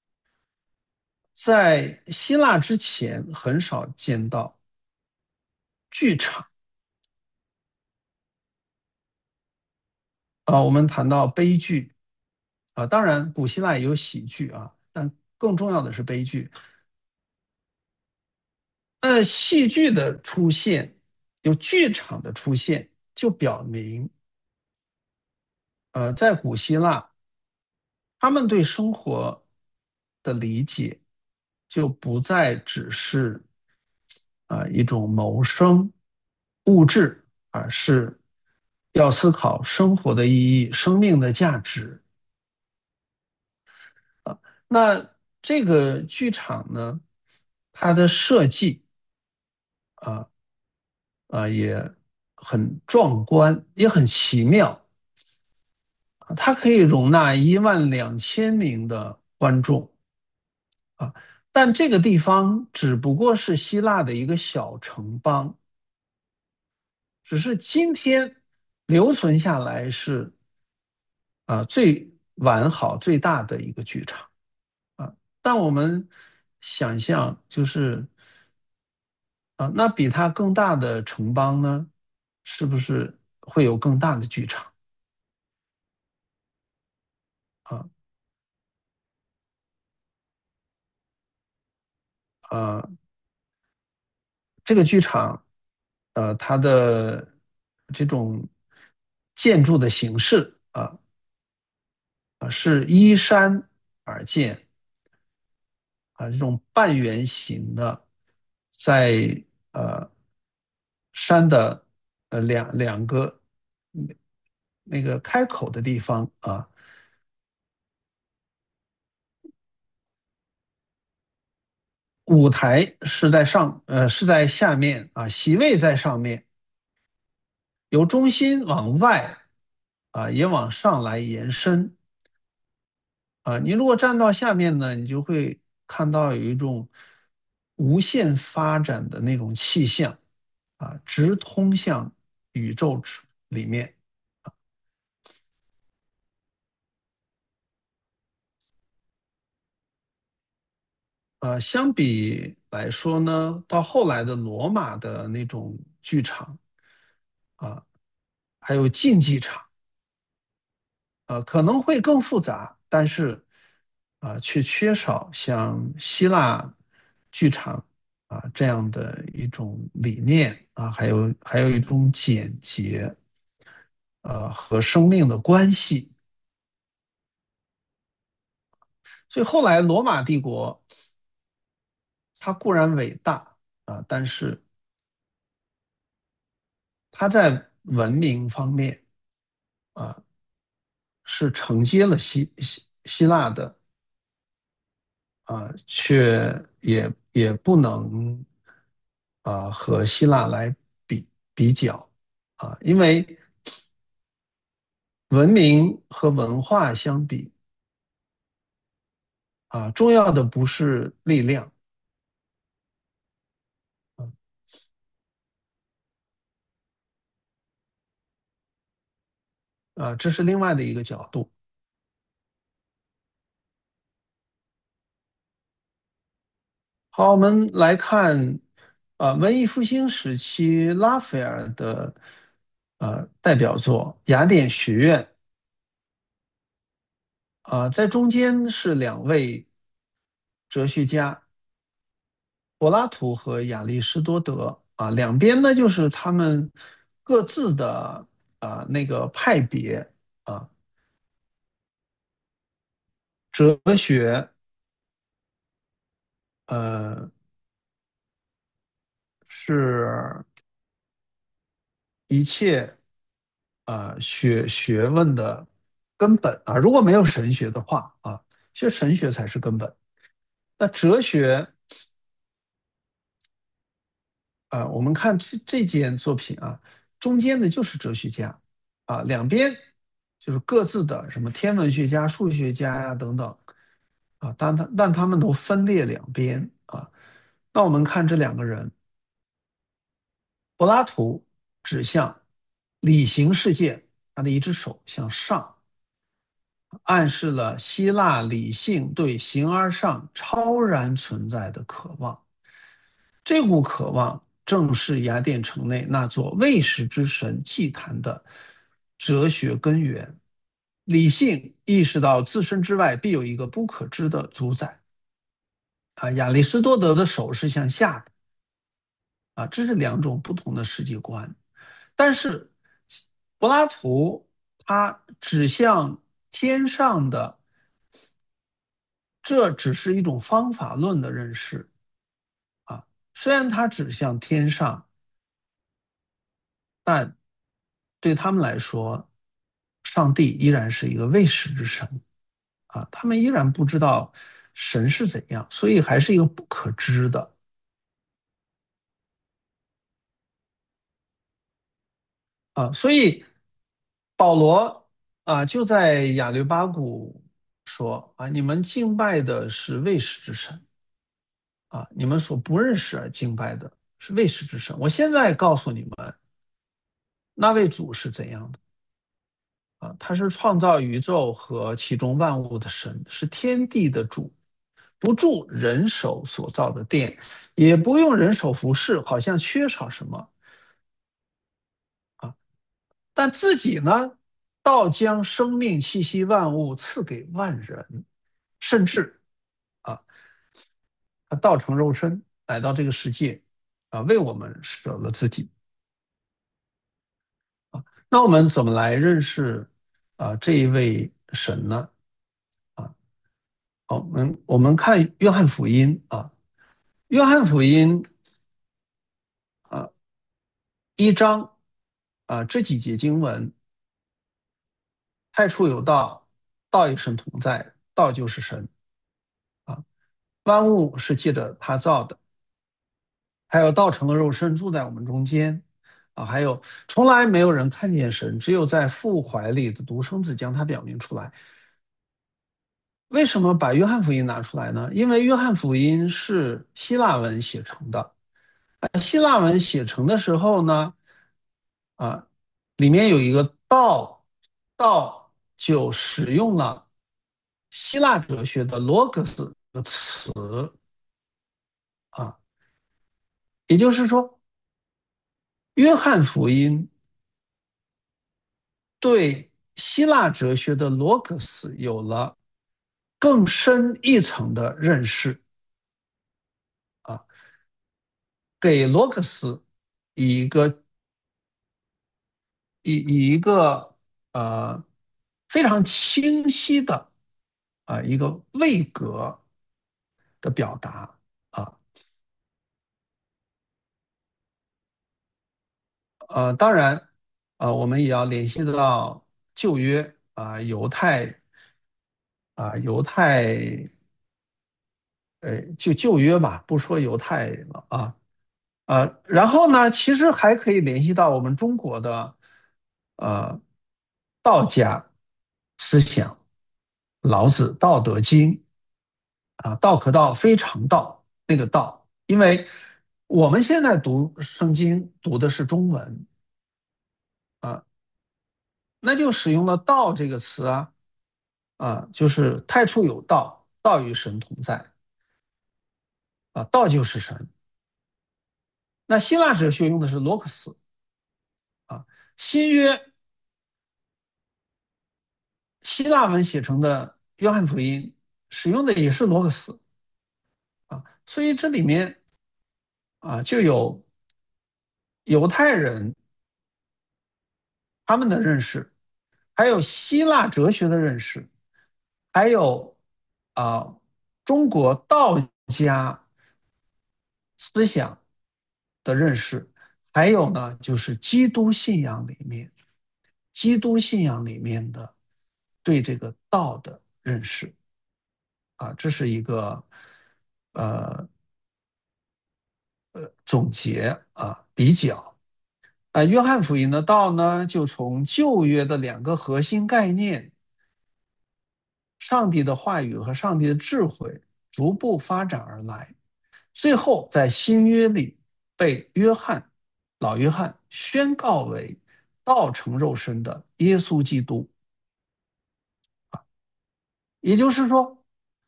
在希腊之前很少见到剧场啊。我们谈到悲剧啊，当然古希腊也有喜剧啊，但更重要的是悲剧。戏剧的出现，有剧场的出现，就表明，在古希腊，他们对生活的理解就不再只是一种谋生物质，而是要思考生活的意义、生命的价值。那这个剧场呢，它的设计啊也很壮观，也很奇妙。它可以容纳12000名的观众啊，但这个地方只不过是希腊的一个小城邦，只是今天留存下来是最完好、最大的一个剧场啊。但我们想象就是那比它更大的城邦呢，是不是会有更大的剧场啊？呃，这个剧场，它的这种建筑的形式是依山而建这种半圆形的，在呃山的两个那个开口的地方舞台是在下面席位在上面，由中心往外也往上来延伸你如果站到下面呢，你就会看到有一种无限发展的那种气象直通向宇宙里面。相比来说呢，到后来的罗马的那种剧场啊，还有竞技场可能会更复杂，但是却缺少像希腊剧场这样的一种理念还有一种简洁和生命的关系。所以后来罗马帝国它固然伟大但是它在文明方面啊是承接了希腊的却也不能和希腊来比较因为文明和文化相比重要的不是力量这是另外的一个角度。好，我们来看文艺复兴时期拉斐尔的代表作《雅典学院》在中间是两位哲学家柏拉图和亚里士多德两边呢就是他们各自的那个派别啊，哲学呃是一切学问的根本如果没有神学的话其实神学才是根本。那哲学，我们看这件作品啊，中间的就是哲学家，两边就是各自的什么天文学家、数学家呀、等等，但他们都分列两边啊。那我们看这两个人，柏拉图指向理性世界，他的一只手向上，暗示了希腊理性对形而上超然存在的渴望。这股渴望正是雅典城内那座未识之神祭坛的哲学根源。理性意识到自身之外必有一个不可知的主宰。亚里士多德的手是向下的。这是两种不同的世界观。但是柏拉图他指向天上的，这只是一种方法论的认识虽然他指向天上，但对他们来说，上帝依然是一个未识之神他们依然不知道神是怎样，所以还是一个不可知的所以保罗就在亚略巴谷说你们敬拜的是未识之神你们所不认识而敬拜的是未识之神。我现在告诉你们，那位主是怎样的他是创造宇宙和其中万物的神，是天地的主，不住人手所造的殿，也不用人手服侍，好像缺少什么但自己呢，倒将生命气息万物赐给万人，甚至啊，他道成肉身来到这个世界为我们舍了自己那我们怎么来认识这一位神呢？好，我们看约翰福音约翰福音啊1章这几节经文，太初有道，道与神同在，道就是神啊，万物是借着他造的，还有道成了肉身住在我们中间还有从来没有人看见神，只有在父怀里的独生子将他表明出来。为什么把约翰福音拿出来呢？因为约翰福音是希腊文写成的，希腊文写成的时候呢，里面有一个道，道就使用了希腊哲学的 logos 的词啊，也就是说，约翰福音对希腊哲学的 logos 有了更深一层的认识啊，给 logos 以一个以一个非常清晰的一个位格的表达啊当然我们也要联系到旧约犹太就旧约吧，不说犹太了然后呢，其实还可以联系到我们中国的呃道家思想，老子《道德经》道可道，非常道那个道，因为我们现在读圣经读的是中文啊，那就使用了“道”这个词就是太初有道，道与神同在道就是神。那希腊哲学用的是 logos 新约希腊文写成的约翰福音使用的也是 logos 所以这里面就有犹太人他们的认识，还有希腊哲学的认识，还有啊、中国道家思想的认识，还有呢就是基督信仰里面的对这个道的认识这是一个呃总结比较。约翰福音的道呢，就从旧约的两个核心概念，上帝的话语和上帝的智慧，逐步发展而来，最后在新约里被老约翰宣告为道成肉身的耶稣基督。也就是说，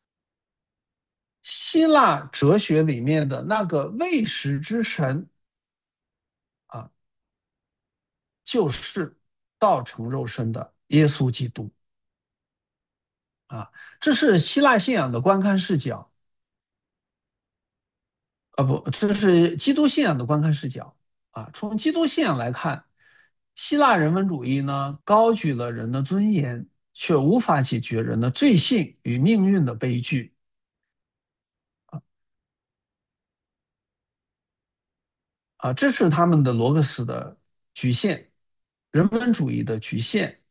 希腊哲学里面的那个未识之神啊，就是道成肉身的耶稣基督这是希腊信仰的观看视角不，这是基督信仰的观看视角从基督信仰来看，希腊人文主义呢高举了人的尊严，却无法解决人的罪性与命运的悲剧这是他们的罗格斯的局限，人文主义的局限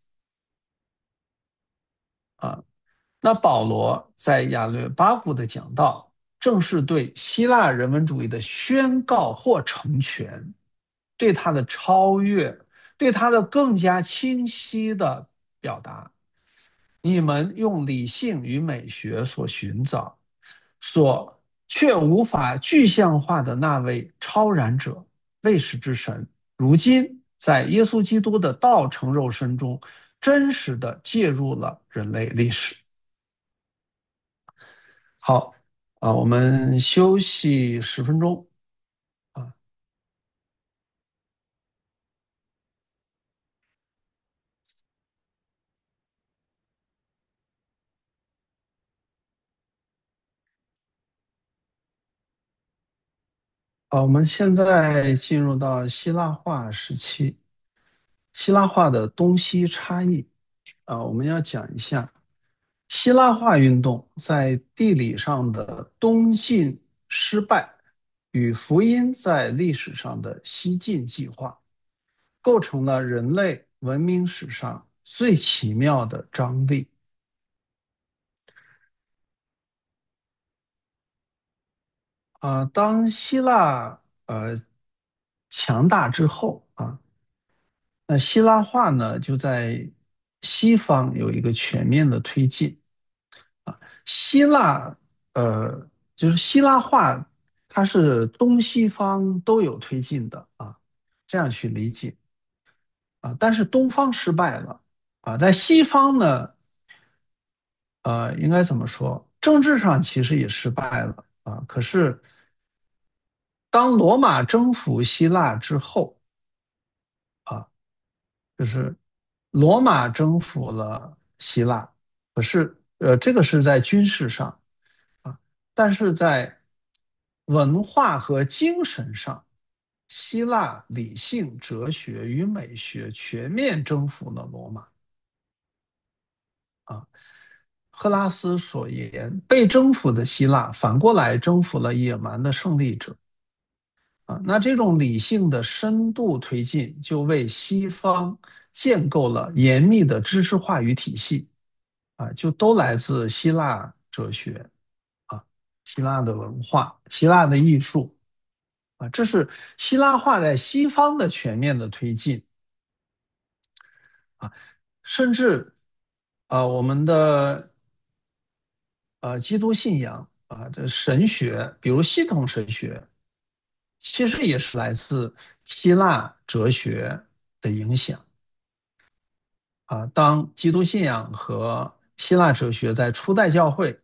啊。那保罗在亚略巴古的讲道，正是对希腊人文主义的宣告或成全，对它的超越，对它的更加清晰的表达。你们用理性与美学所寻找，却无法具象化的那位超然者，未识之神，如今在耶稣基督的道成肉身中，真实的介入了人类历史。好我们休息10分钟啊。我们现在进入到希腊化时期，希腊化的东西差异我们要讲一下希腊化运动在地理上的东进失败与福音在历史上的西进计划，构成了人类文明史上最奇妙的张力当希腊强大之后那希腊化呢就在西方有一个全面的推进希腊就是希腊化，它是东西方都有推进的这样去理解但是东方失败了在西方呢，应该怎么说？政治上其实也失败了可是当罗马征服希腊之后啊，就是罗马征服了希腊，可是这个是在军事上但是在文化和精神上，希腊理性、哲学与美学全面征服了罗马赫拉斯所言，被征服的希腊反过来征服了野蛮的胜利者那这种理性的深度推进，就为西方建构了严密的知识话语体系就都来自希腊哲学希腊的文化、希腊的艺术这是希腊化在西方的全面的推进甚至我们的基督信仰这神学，比如系统神学，其实也是来自希腊哲学的影响当基督信仰和希腊哲学在初代教会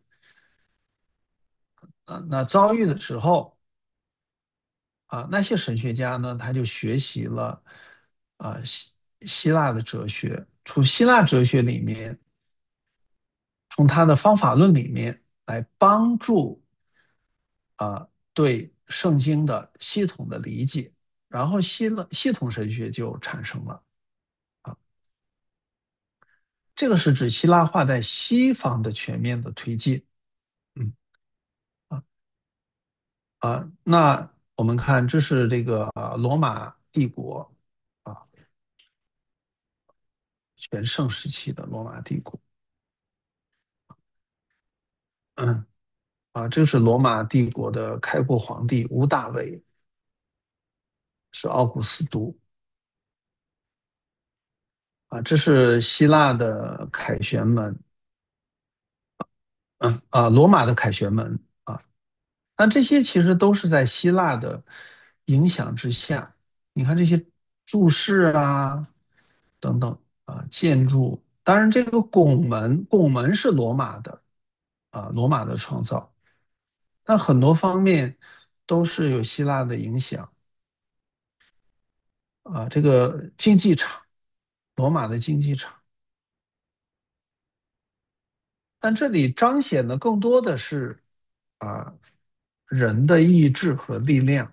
那遭遇的时候那些神学家呢，他就学习了希腊的哲学，从希腊哲学里面，从他的方法论里面来帮助对圣经的系统的理解，然后系统神学就产生了这个是指希腊化在西方的全面的推进。嗯啊那我们看这是这个罗马帝国啊全盛时期的罗马帝国嗯这是罗马帝国的开国皇帝屋大维，是奥古斯都这是希腊的凯旋门，罗马的凯旋门但这些其实都是在希腊的影响之下。你看这些柱式等等建筑，当然这个拱门是罗马的罗马的创造，但很多方面都是有希腊的影响这个竞技场，罗马的竞技场，但这里彰显的更多的是啊人的意志和力量。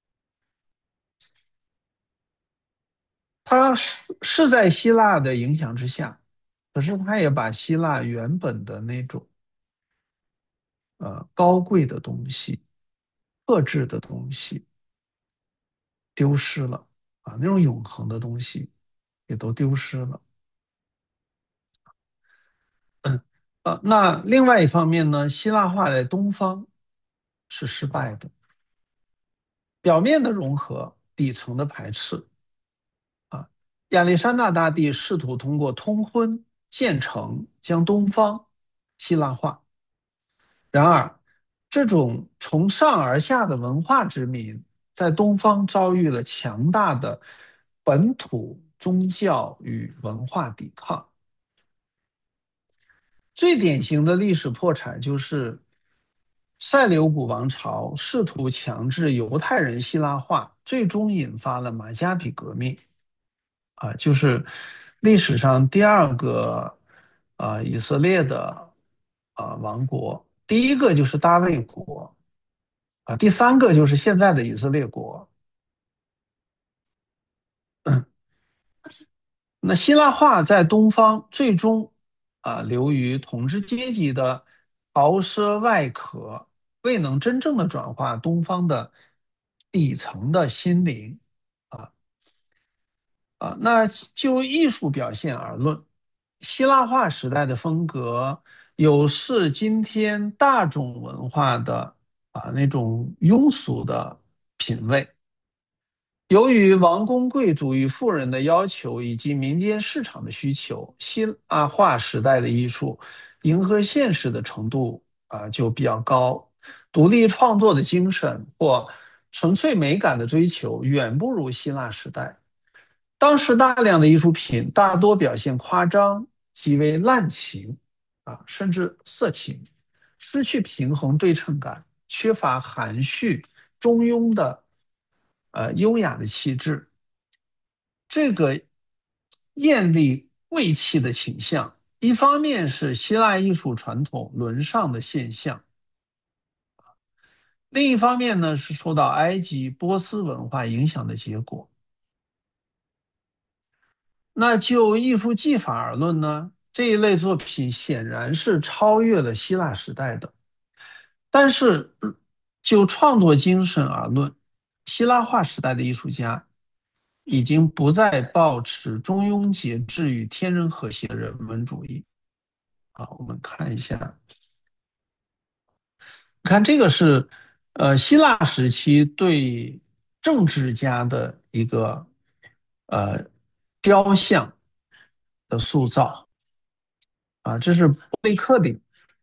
它是在希腊的影响之下，可是它也把希腊原本的那种高贵的东西、克制的东西丢失了那种永恒的东西也都丢失了。那另外一方面呢，希腊化在东方是失败的，表面的融合，底层的排斥亚历山大大帝试图通过通婚建成将东方希腊化。然而，这种从上而下的文化殖民，在东方遭遇了强大的本土宗教与文化抵抗。最典型的历史破产就是塞琉古王朝试图强制犹太人希腊化，最终引发了马加比革命就是历史上第二个以色列的王国，第一个就是大卫国第三个就是现在的以色列国。那希腊化在东方最终流于统治阶级的豪奢外壳，未能真正的转化东方的底层的心灵啊那就艺术表现而论，希腊化时代的风格有似今天大众文化的那种庸俗的品味。由于王公贵族与富人的要求以及民间市场的需求，希腊化时代的艺术迎合现实的程度就比较高，独立创作的精神或纯粹美感的追求远不如希腊时代。当时大量的艺术品大多表现夸张，极为滥情甚至色情，失去平衡对称感，缺乏含蓄中庸的优雅的气质。这个艳丽贵气的倾向，一方面是希腊艺术传统沦丧的现象，另一方面呢是受到埃及、波斯文化影响的结果。那就艺术技法而论呢，这一类作品显然是超越了希腊时代的。但是就创作精神而论，希腊化时代的艺术家已经不再抱持中庸节制与天人和谐的人文主义我们看一下，看这个是希腊时期对政治家的一个呃雕像的塑造这是波利克里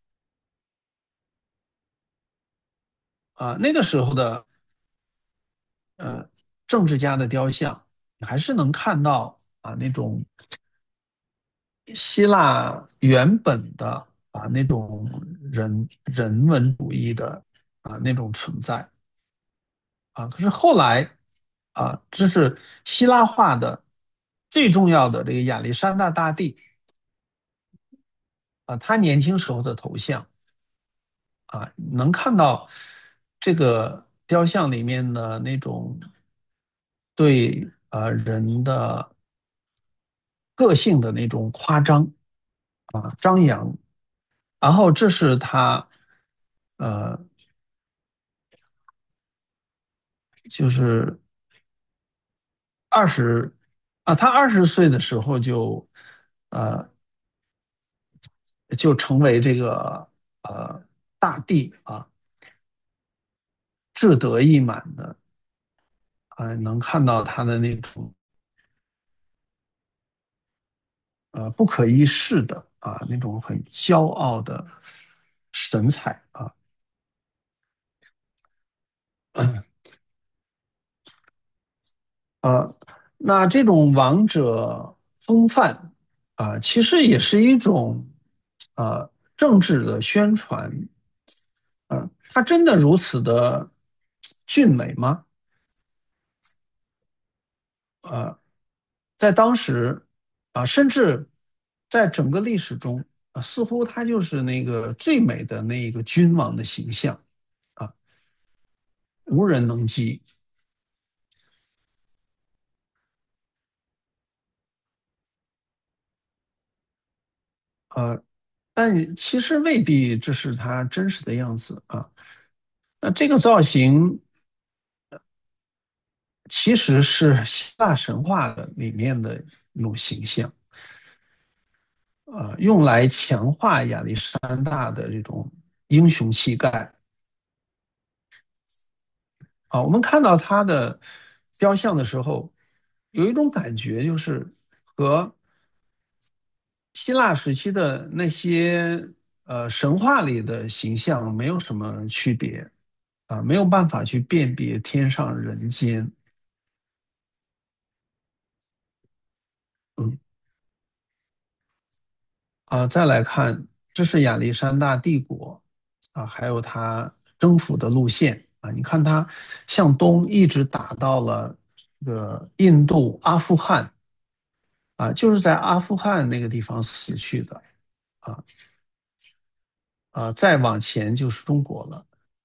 那个时候的呃政治家的雕像，你还是能看到那种希腊原本的那种人文主义的那种存在可是后来这是希腊化的最重要的这个亚历山大大帝他年轻时候的头像能看到这个雕像里面的那种对人的个性的那种夸张张扬，然后这是他呃就是20他20岁的时候呃就成为这个大地啊，志得意满的能看到他的那种不可一世的那种很骄傲的神采啊。呃，那这种王者风范其实也是一种政治的宣传。它真的如此的俊美吗？呃，在当时甚至在整个历史中似乎他就是那个最美的那一个君王的形象啊，无人能及。呃，但其实未必这是他真实的样子啊。那这个造型其实是希腊神话的里面的一种形象，用来强化亚历山大的这种英雄气概。我们看到他的雕像的时候，有一种感觉，就是和希腊时期的那些神话里的形象没有什么区别没有办法去辨别天上人间。嗯再来看，这是亚历山大帝国还有他征服的路线你看他向东一直打到了这个印度、阿富汗就是在阿富汗那个地方死去的啊再往前就是中国了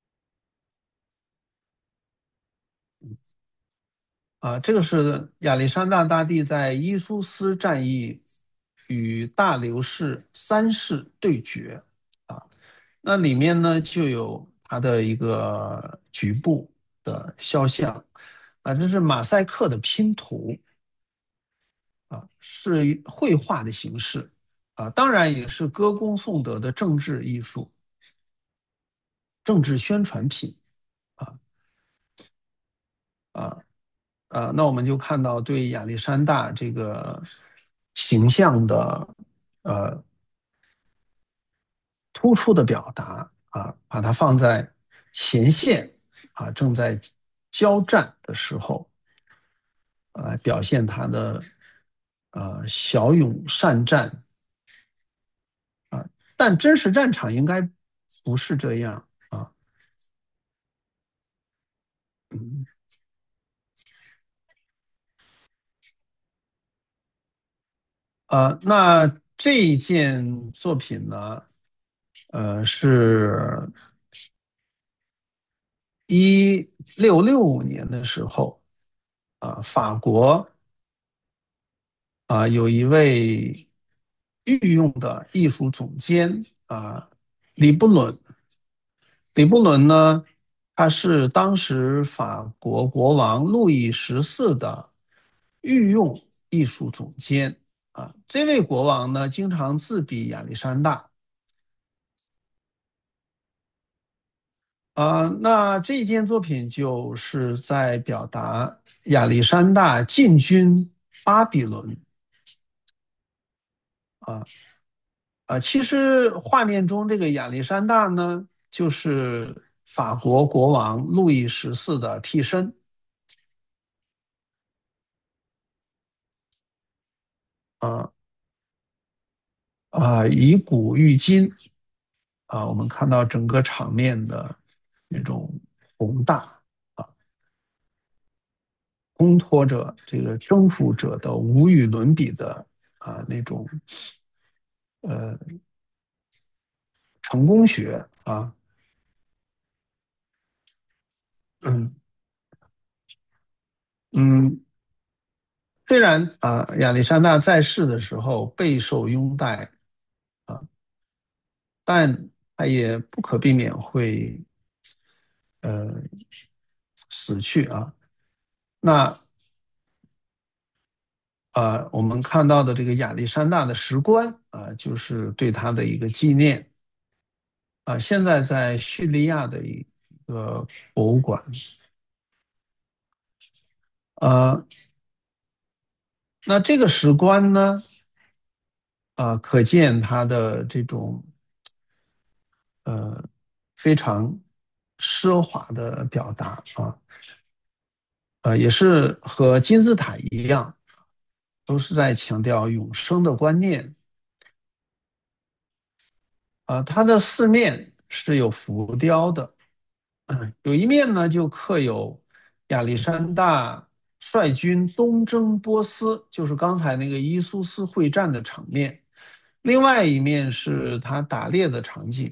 这个是亚历山大大帝在伊苏斯战役与大流士三世对决啊，那里面呢就有他的一个局部的肖像这是马赛克的拼图是绘画的形式当然也是歌功颂德的政治艺术、政治宣传品啊啊那我们就看到对亚历山大这个形象的呃突出的表达把它放在前线正在交战的时候来表现他的骁勇善战但真实战场应该不是这样嗯那这一件作品呢，是1665年的时候，法国有一位御用的艺术总监李布伦。李布伦呢，他是当时法国国王路易14的御用艺术总监这位国王呢，经常自比亚历山大那这一件作品就是在表达亚历山大进军巴比伦啊其实画面中这个亚历山大呢，就是法国国王路易14的替身啊以古喻今我们看到整个场面的那种宏大烘托着这个征服者的无与伦比的那种呃成功学嗯嗯，虽然亚历山大在世的时候备受拥戴啊，但他也不可避免会呃死去那我们看到的这个亚历山大的石棺就是对他的一个纪念现在在叙利亚的一个博物馆。呃，那这个石棺呢，可见它的这种呃非常奢华的表达啊，也是和金字塔一样，都是在强调永生的观念。它的四面是有浮雕的，有一面呢就刻有亚历山大率军东征波斯，就是刚才那个伊苏斯会战的场面；另外一面是他打猎的场景。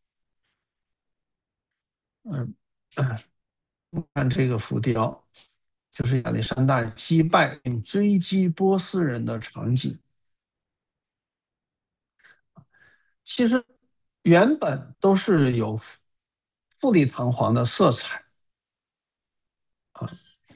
嗯，看这个浮雕，就是亚历山大击败并追击波斯人的场景。其实原本都是有富丽堂皇的色彩啊。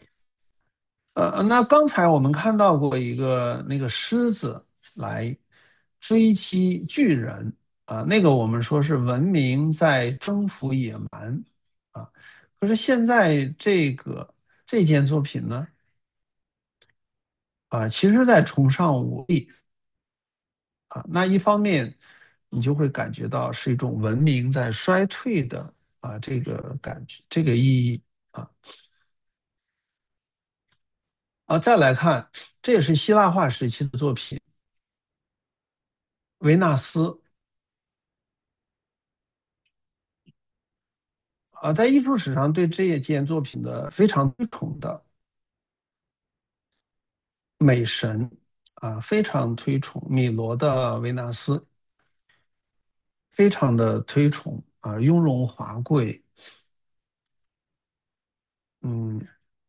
那刚才我们看到过一个那个狮子来追击巨人那个我们说是文明在征服野蛮啊。可是现在这件作品呢，其实在崇尚武力那一方面你就会感觉到是一种文明在衰退的这个感觉，这个意义啊。再来看，这也是希腊化时期的作品，维纳斯在艺术史上对这一件作品的非常推崇的美神非常推崇米罗的维纳斯，非常的推崇雍容华贵。嗯，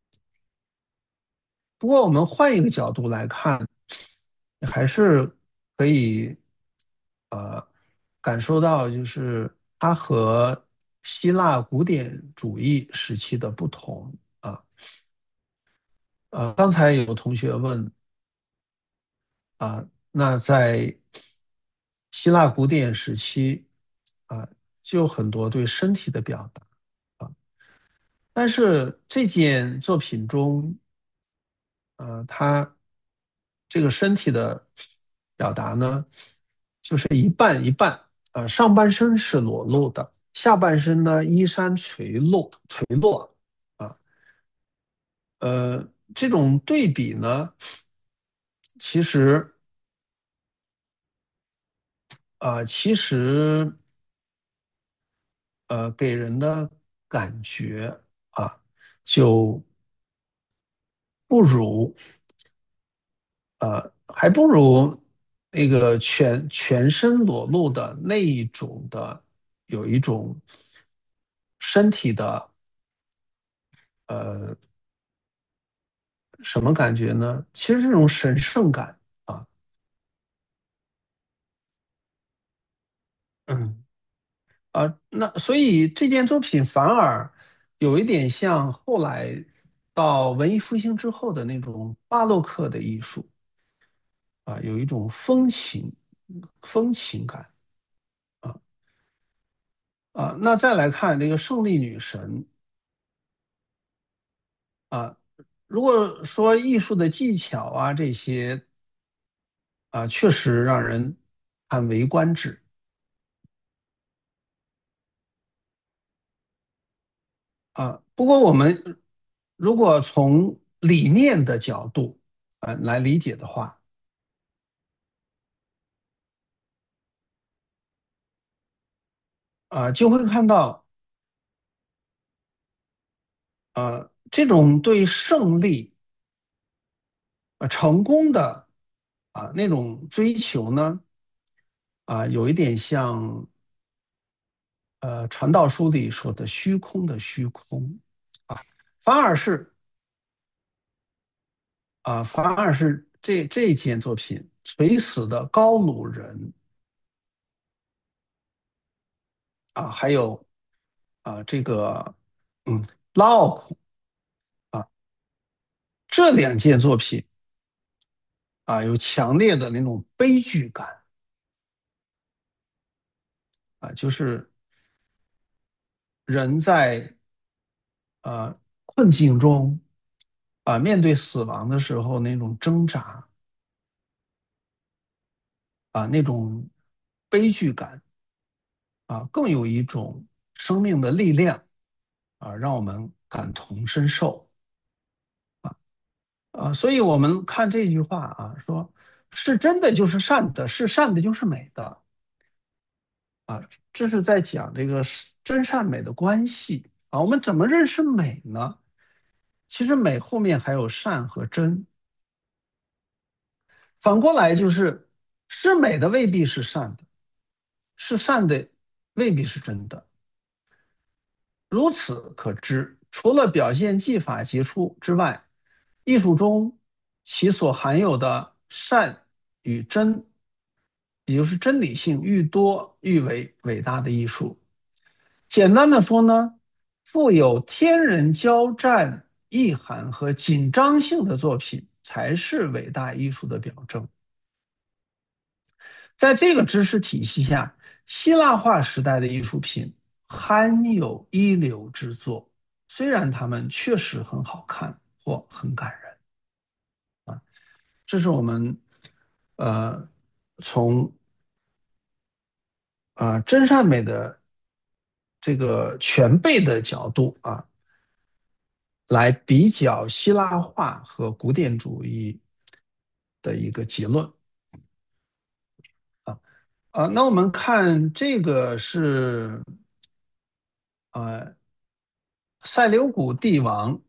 不过我们换一个角度来看，还是可以呃感受到，就是它和希腊古典主义时期的不同啊。刚才有同学问那在希腊古典时期啊，就有很多对身体的表达但是这件作品中，它这个身体的表达呢，就是一半一半上半身是裸露的，下半身呢衣衫垂落啊，这种对比呢，其实其实给人的感觉就不如还不如那个全身裸露的那一种的，有一种身体的呃什么感觉呢？其实这种神圣感啊，嗯那所以这件作品反而有一点像后来到文艺复兴之后的那种巴洛克的艺术有一种风情感啊那再来看这个胜利女神啊，如果说艺术的技巧这些确实让人叹为观止不过我们如果从理念的角度来理解的话就会看到这种对胜利成功的那种追求呢有一点像传道书里说的虚空的虚空啊，反而是这件作品垂死的高鲁人还有这个拉奥孔啊这两件作品有强烈的那种悲剧感就是人在困境中面对死亡的时候那种挣扎那种悲剧感更有一种生命的力量让我们感同身受所以我们看这句话说是真的就是善的，是善的就是美的这是在讲这个真善美的关系我们怎么认识美呢？其实美后面还有善和真，反过来是美的未必是善的，是善的未必是真的。如此可知，除了表现技法杰出之外，艺术中其所含有的善与真，也就是真理性愈多愈为伟大的艺术。简单的说呢，富有天人交战意涵和紧张性的作品才是伟大艺术的表征。在这个知识体系下，希腊化时代的艺术品罕有一流之作，虽然它们确实很好看或很感人这是我们从真善美的这个全备的角度来比较希腊化和古典主义的一个结论那我们看这个是塞琉古帝王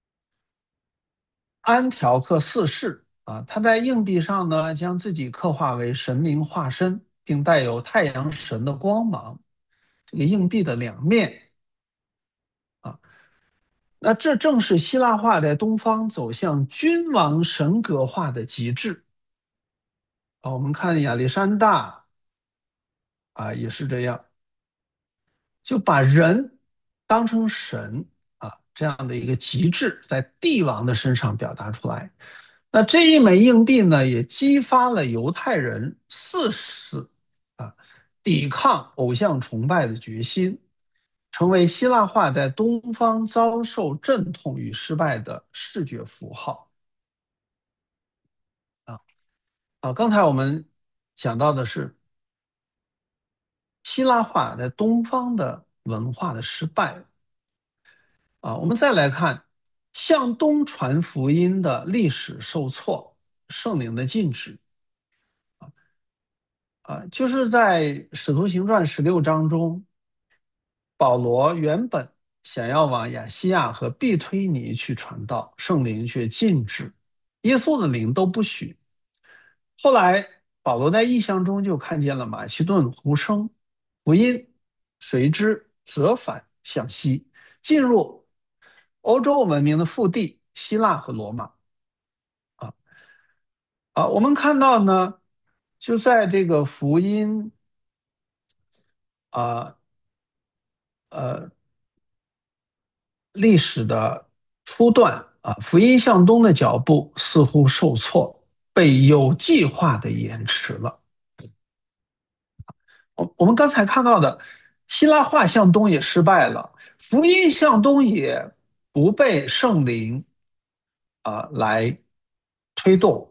安条克四世他在硬币上呢将自己刻画为神明化身，并带有太阳神的光芒。这个硬币的两面那这正是希腊化在东方走向君王神格化的极致我们看亚历山大也是这样，就把人当成神这样的一个极致，在帝王的身上表达出来。那这一枚硬币呢，也激发了犹太人誓死抵抗偶像崇拜的决心，成为希腊化在东方遭受阵痛与失败的视觉符号刚才我们讲到的是希腊化在东方的文化的失败我们再来看向东传福音的历史受挫，圣灵的禁止就是在《使徒行传》16章中，保罗原本想要往亚细亚和庇推尼去传道，圣灵却禁止，耶稣的灵都不许。后来保罗在异象中就看见了马其顿胡声福音，随之折返向西，进入欧洲文明的腹地希腊和罗马我们看到呢，就在这个福音啊历史的初段福音向东的脚步似乎受挫，被有计划的延迟了。我们刚才看到的希腊化向东也失败了，福音向东也不被圣灵来推动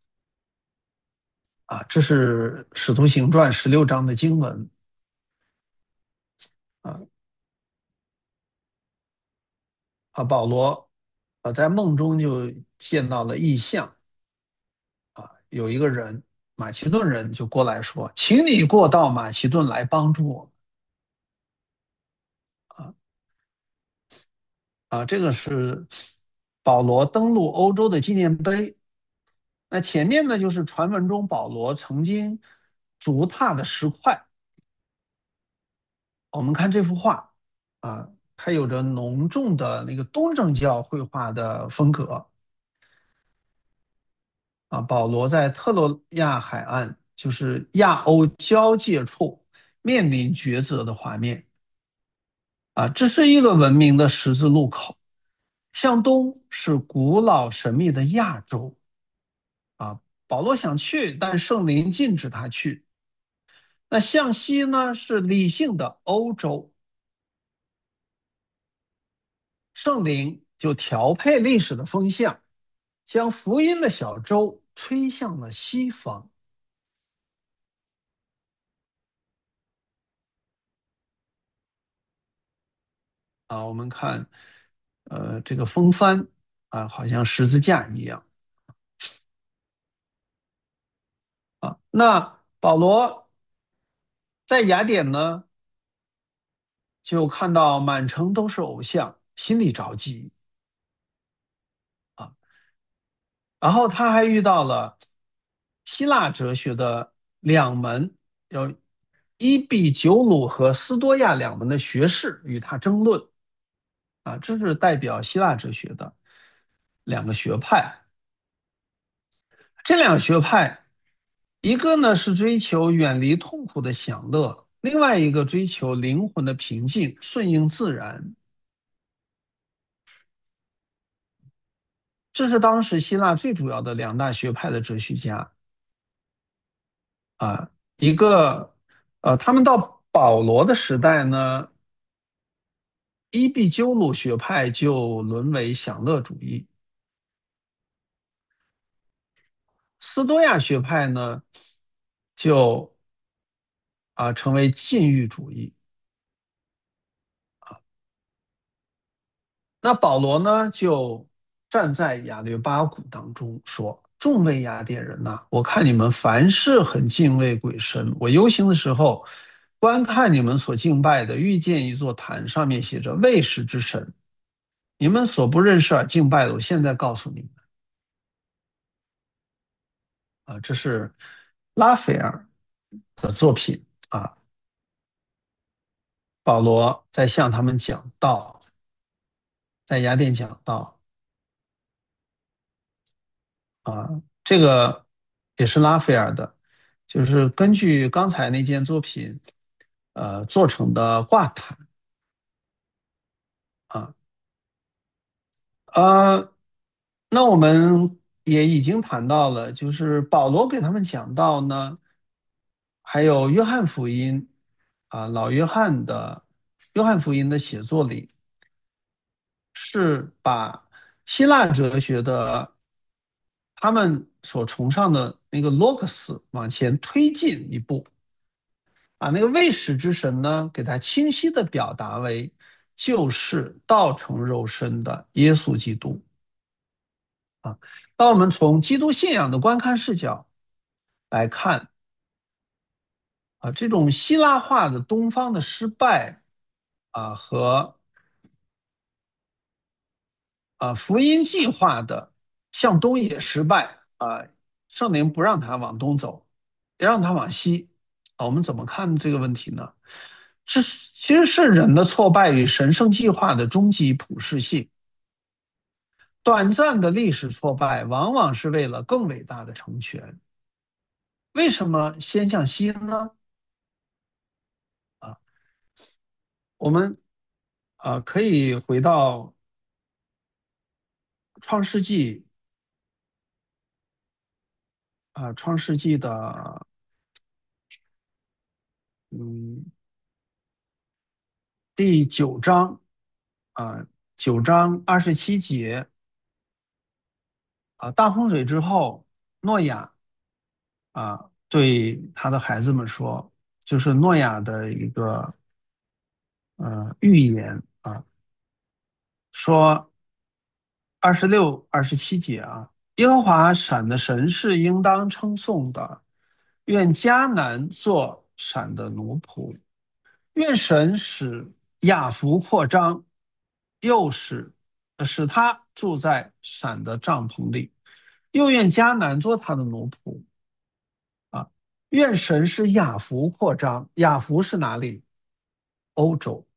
这是《使徒行传》16章的经文保罗在梦中就见到了异象有一个人马其顿人就过来说，请你过到马其顿来帮助我这个是保罗登陆欧洲的纪念碑。那前面呢，就是传闻中保罗曾经足踏的石块。我们看这幅画它有着浓重的那个东正教绘画的风格保罗在特洛亚海岸，就是亚欧交界处面临抉择的画面这是一个文明的十字路口，向东是古老神秘的亚洲保罗想去，但圣灵禁止他去。那向西呢是理性的欧洲圣灵就调配历史的风向，将福音的小舟吹向了西方。我们看，这个风帆好像十字架一样那保罗在雅典呢，就看到满城都是偶像，心里着急啊。然后他还遇到了希腊哲学的两门，有伊壁鸠鲁和斯多亚两门的学士与他争论这是代表希腊哲学的两个学派。这两个学派，一个呢是追求远离痛苦的享乐，另外一个追求灵魂的平静，顺应自然。这是当时希腊最主要的两大学派的哲学家一个他们到保罗的时代呢，伊壁鸠鲁学派就沦为享乐主义，斯多亚学派呢就成为禁欲主义。那保罗呢，就站在亚略巴谷当中说：众位雅典人呐，我看你们凡事很敬畏鬼神。我游行的时候，观看你们所敬拜的，遇见一座坛，上面写着“未识之神”。你们所不认识而敬拜的，我现在告诉你们这是拉斐尔的作品保罗在向他们讲道，在雅典讲道这个也是拉斐尔的，就是根据刚才那件作品做成的挂毯啊那我们也已经谈到了，就是保罗给他们讲道呢，还有约翰福音老约翰的约翰福音的写作里，是把希腊哲学的他们所崇尚的那个 logos 往前推进一步那个未始之神呢，给他清晰的表达为就是道成肉身的耶稣基督当我们从基督信仰的观看视角来看这种希腊化的东方的失败和福音计划的向东也失败圣灵不让他往东走，也让他往西我们怎么看这个问题呢？这其实是人的挫败与神圣计划的终极普世性。短暂的历史挫败，往往是为了更伟大的成全。为什么先向西呢？我们可以回到创世纪创世纪的第9章9章27节大洪水之后，诺亚对他的孩子们说，就是诺亚的一个预言说26、27节耶和华闪的神是应当称颂的，愿迦南做闪的奴仆，愿神使亚弗扩张，又使他住在闪的帐篷里，又愿迦南做他的奴仆愿神使亚弗扩张，亚弗是哪里？欧洲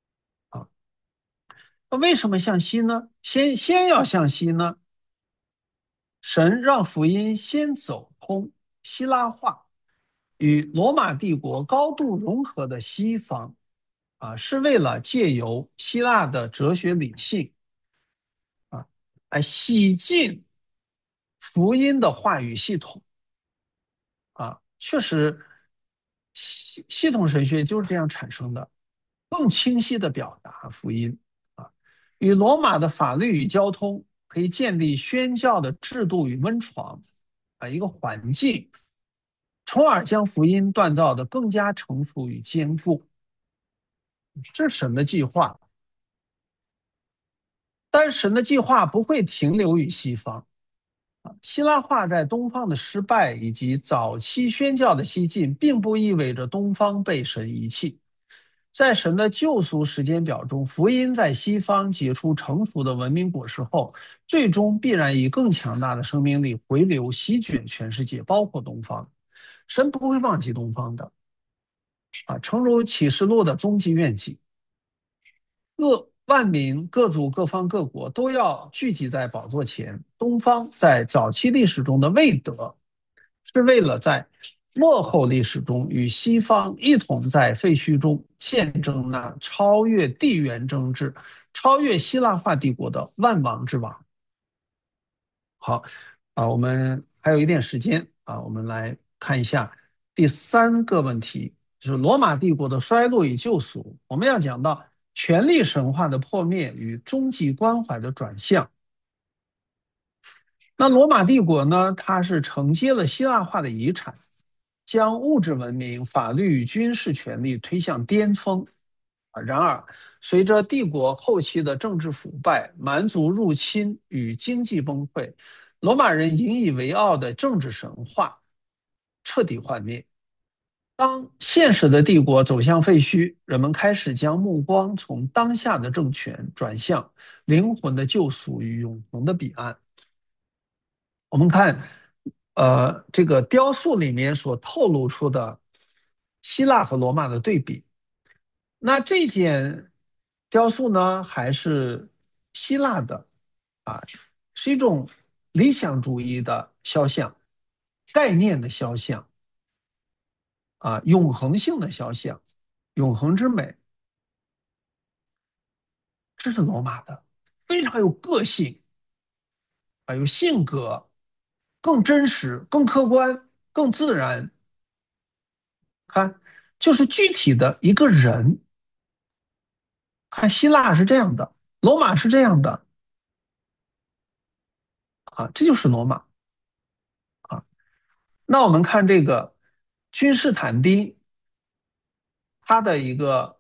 那为什么向西呢？先要向西呢？神让福音先走通希腊化，与罗马帝国高度融合的西方是为了借由希腊的哲学理性来洗净福音的话语系统确实系统神学就是这样产生的，更清晰的表达福音与罗马的法律与交通可以建立宣教的制度与温床一个环境，从而将福音锻造的更加成熟与坚固。这是神的计划。但神的计划不会停留于西方。希腊化在东方的失败以及早期宣教的西进，并不意味着东方被神遗弃。在神的救赎时间表中，福音在西方结出成熟的文明果实后，最终必然以更强大的生命力回流，席卷全世界，包括东方。神不会忘记东方的诚如启示录的终极愿景。万民、各族、各方、各国都要聚集在宝座前。东方在早期历史中的未得，是为了在末后历史中与西方一同在废墟中见证那超越地缘政治、超越希腊化帝国的万王之王。好我们还有一点时间我们来看一下第3个问题，就是罗马帝国的衰落与救赎。我们要讲到权力神话的破灭与终极关怀的转向。那罗马帝国呢，它是承接了希腊化的遗产，将物质文明、法律与军事权力推向巅峰。然而，随着帝国后期的政治腐败、蛮族入侵与经济崩溃，罗马人引以为傲的政治神话彻底幻灭。当现实的帝国走向废墟，人们开始将目光从当下的政权转向灵魂的救赎与永恒的彼岸。我们看，这个雕塑里面所透露出的希腊和罗马的对比。那这件雕塑呢，还是希腊的是一种理想主义的肖像，概念的肖像永恒性的肖像，永恒之美。这是罗马的，非常有个性有性格，更真实、更客观、更自然。看，就是具体的一个人。看，希腊是这样的，罗马是这样的这就是罗马那我们看这个君士坦丁，他的一个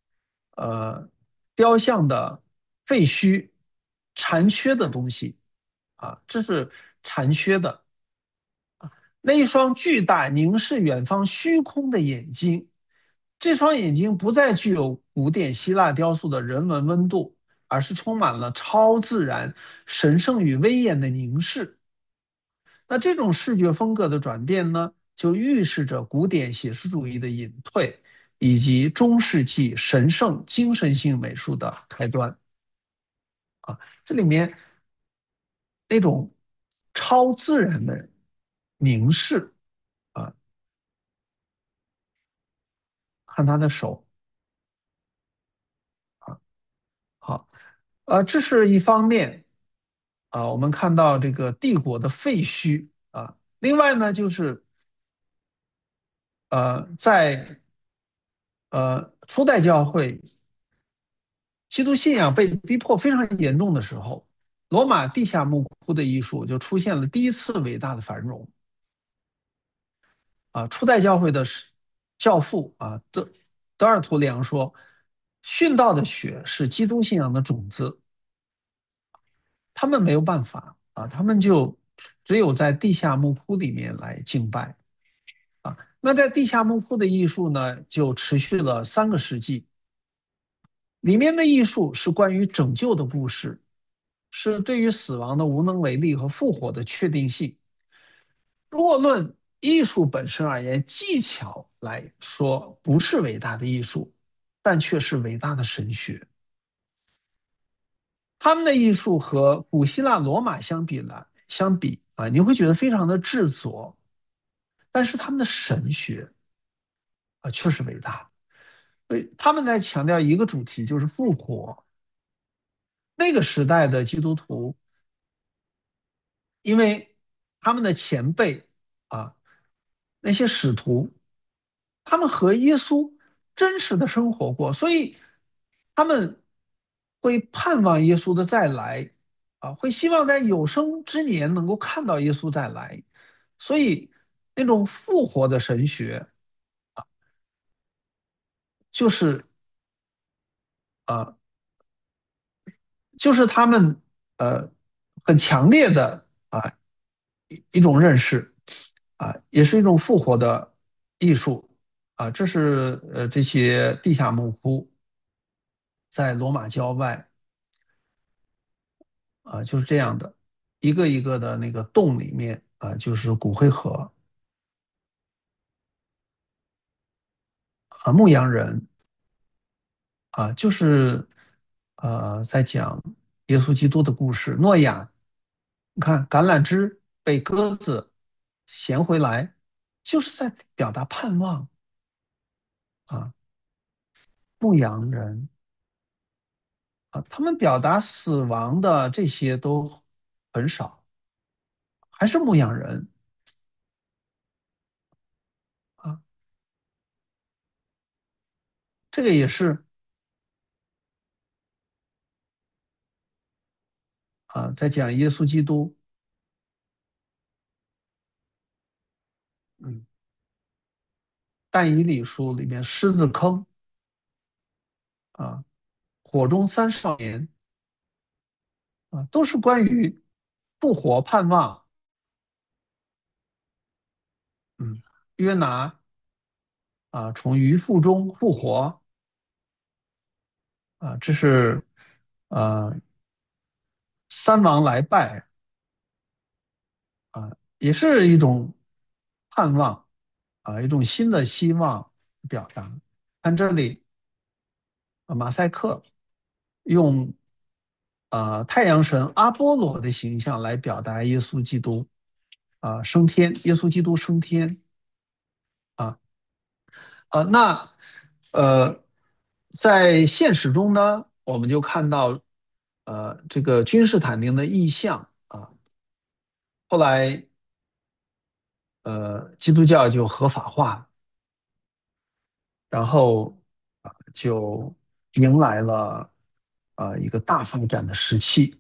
雕像的废墟残缺的东西这是残缺的那一双巨大凝视远方虚空的眼睛，这双眼睛不再具有古典希腊雕塑的人文温度，而是充满了超自然、神圣与威严的凝视。那这种视觉风格的转变呢，就预示着古典写实主义的隐退，以及中世纪神圣精神性美术的开端这里面那种超自然的凝视看他的手好这是一方面我们看到这个帝国的废墟另外呢就是在初代教会基督信仰被逼迫非常严重的时候，罗马地下墓窟的艺术就出现了第一次伟大的繁荣初代教会的教父德尔图里昂说，殉道的血是基督信仰的种子，他们没有办法他们就只有在地下墓窟里面来敬拜那在地下墓窟的艺术呢，就持续了3个世纪。里面的艺术是关于拯救的故事，是对于死亡的无能为力和复活的确定性。若论艺术本身而言，技巧来说不是伟大的艺术，但却是伟大的神学。他们的艺术和古希腊、罗马相比你会觉得非常的制作，但是他们的神学确实伟大。所以他们在强调一个主题，就是复活。那个时代的基督徒，因为他们的前辈那些使徒，他们和耶稣真实的生活过，所以他们会盼望耶稣的再来会希望在有生之年能够看到耶稣再来，所以那种复活的神学就是呃就是他们呃很强烈的一种认识也是一种复活的艺术这是这些地下墓窟在罗马郊外就是这样的，一个一个的那个洞里面就是骨灰盒牧羊人就是在讲耶稣基督的故事。诺亚，你看橄榄枝被鸽子衔回来，就是在表达盼望啊。牧羊人他们表达死亡的这些都很少，还是牧羊人啊。这个也是在讲耶稣基督。嗯，但以理书里面狮子坑啊，火中三少年都是关于复活盼望。嗯，约拿从鱼腹中复活这是呃三王来拜也是一种盼望一种新的希望表达。看这里，马赛克用太阳神阿波罗的形象来表达耶稣基督升天，耶稣基督升天啊那呃，在现实中呢，我们就看到这个君士坦丁的意象后来基督教就合法化，然后就迎来了一个大发展的时期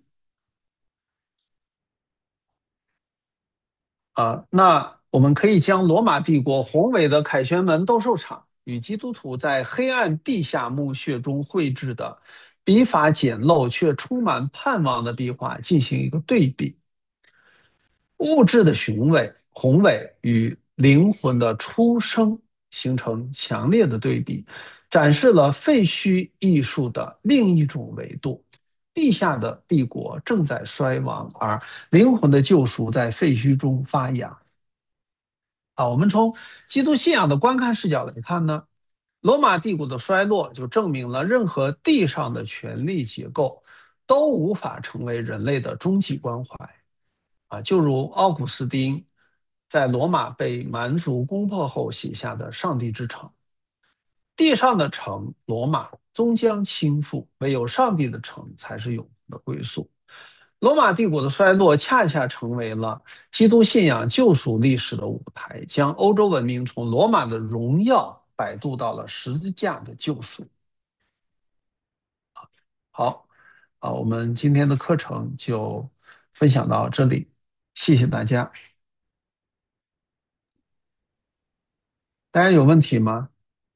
那我们可以将罗马帝国宏伟的凯旋门斗兽场与基督徒在黑暗地下墓穴中绘制的笔法简陋却充满盼望的壁画进行一个对比。物质的宏伟与灵魂的出生形成强烈的对比，展示了废墟艺术的另一种维度。地下的帝国正在衰亡，而灵魂的救赎在废墟中发芽。我们从基督信仰的观看视角来看呢，罗马帝国的衰落就证明了任何地上的权力结构都无法成为人类的终极关怀就如奥古斯丁在罗马被蛮族攻破后写下的《上帝之城》：地上的城罗马终将倾覆，唯有上帝的城才是永恒的归宿。罗马帝国的衰落恰恰成为了基督信仰救赎历史的舞台，将欧洲文明从罗马的荣耀摆渡到了十字架的救赎。好我们今天的课程就分享到这里，谢谢大家。大家有问题吗？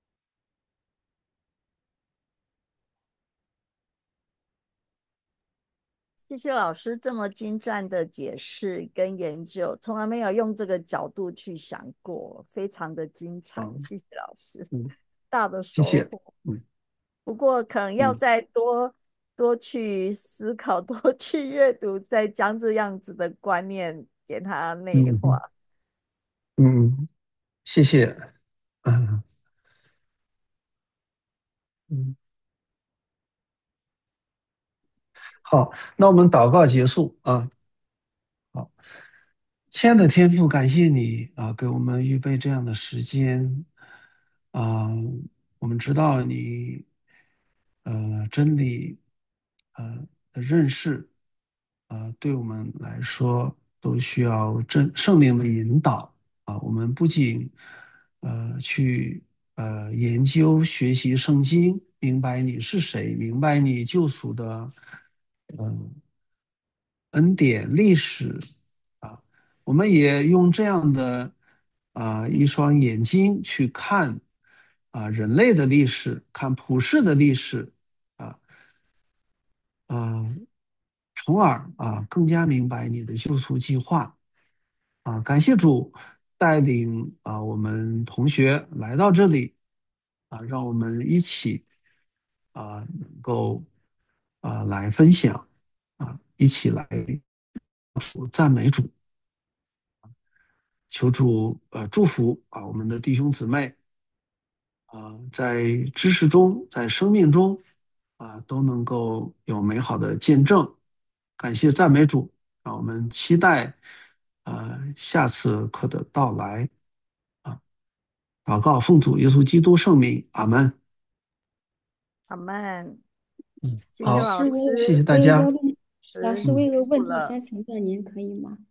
谢谢老师这么精湛的解释跟研究，从来没有用这个角度去想过，非常的精彩。 嗯谢谢老师， 嗯， 大的谢谢。 收获。 嗯不过可能要嗯再多去思考，多去阅读，再将这样子的观念给它内嗯化。 嗯，谢谢。嗯嗯，好，那我们祷告结束好，亲爱的天父，感谢你给我们预备这样的时间啊，我们知道你真理的认识对我们来说都需要圣灵的引导我们不仅去研究学习圣经明白你是谁，明白你救赎的恩典历史啊。我们也用这样的一双眼睛去看人类的历史，看普世的历史啊从而更加明白你的救赎计划感谢主带领我们同学来到这里让我们一起能够来分享一起来赞美主，求主祝福我们的弟兄姊妹在知识中，在生命中都能够有美好的见证。感谢赞美主，让我们期待下次课的到来啊！祷告奉主耶稣基督圣名，阿门。 阿曼， 嗯， 谢谢好， 老老师，我有谢谢师， 大家。 我有一个问，老师师，我嗯有个问题辛苦了。 想请教您，可以吗？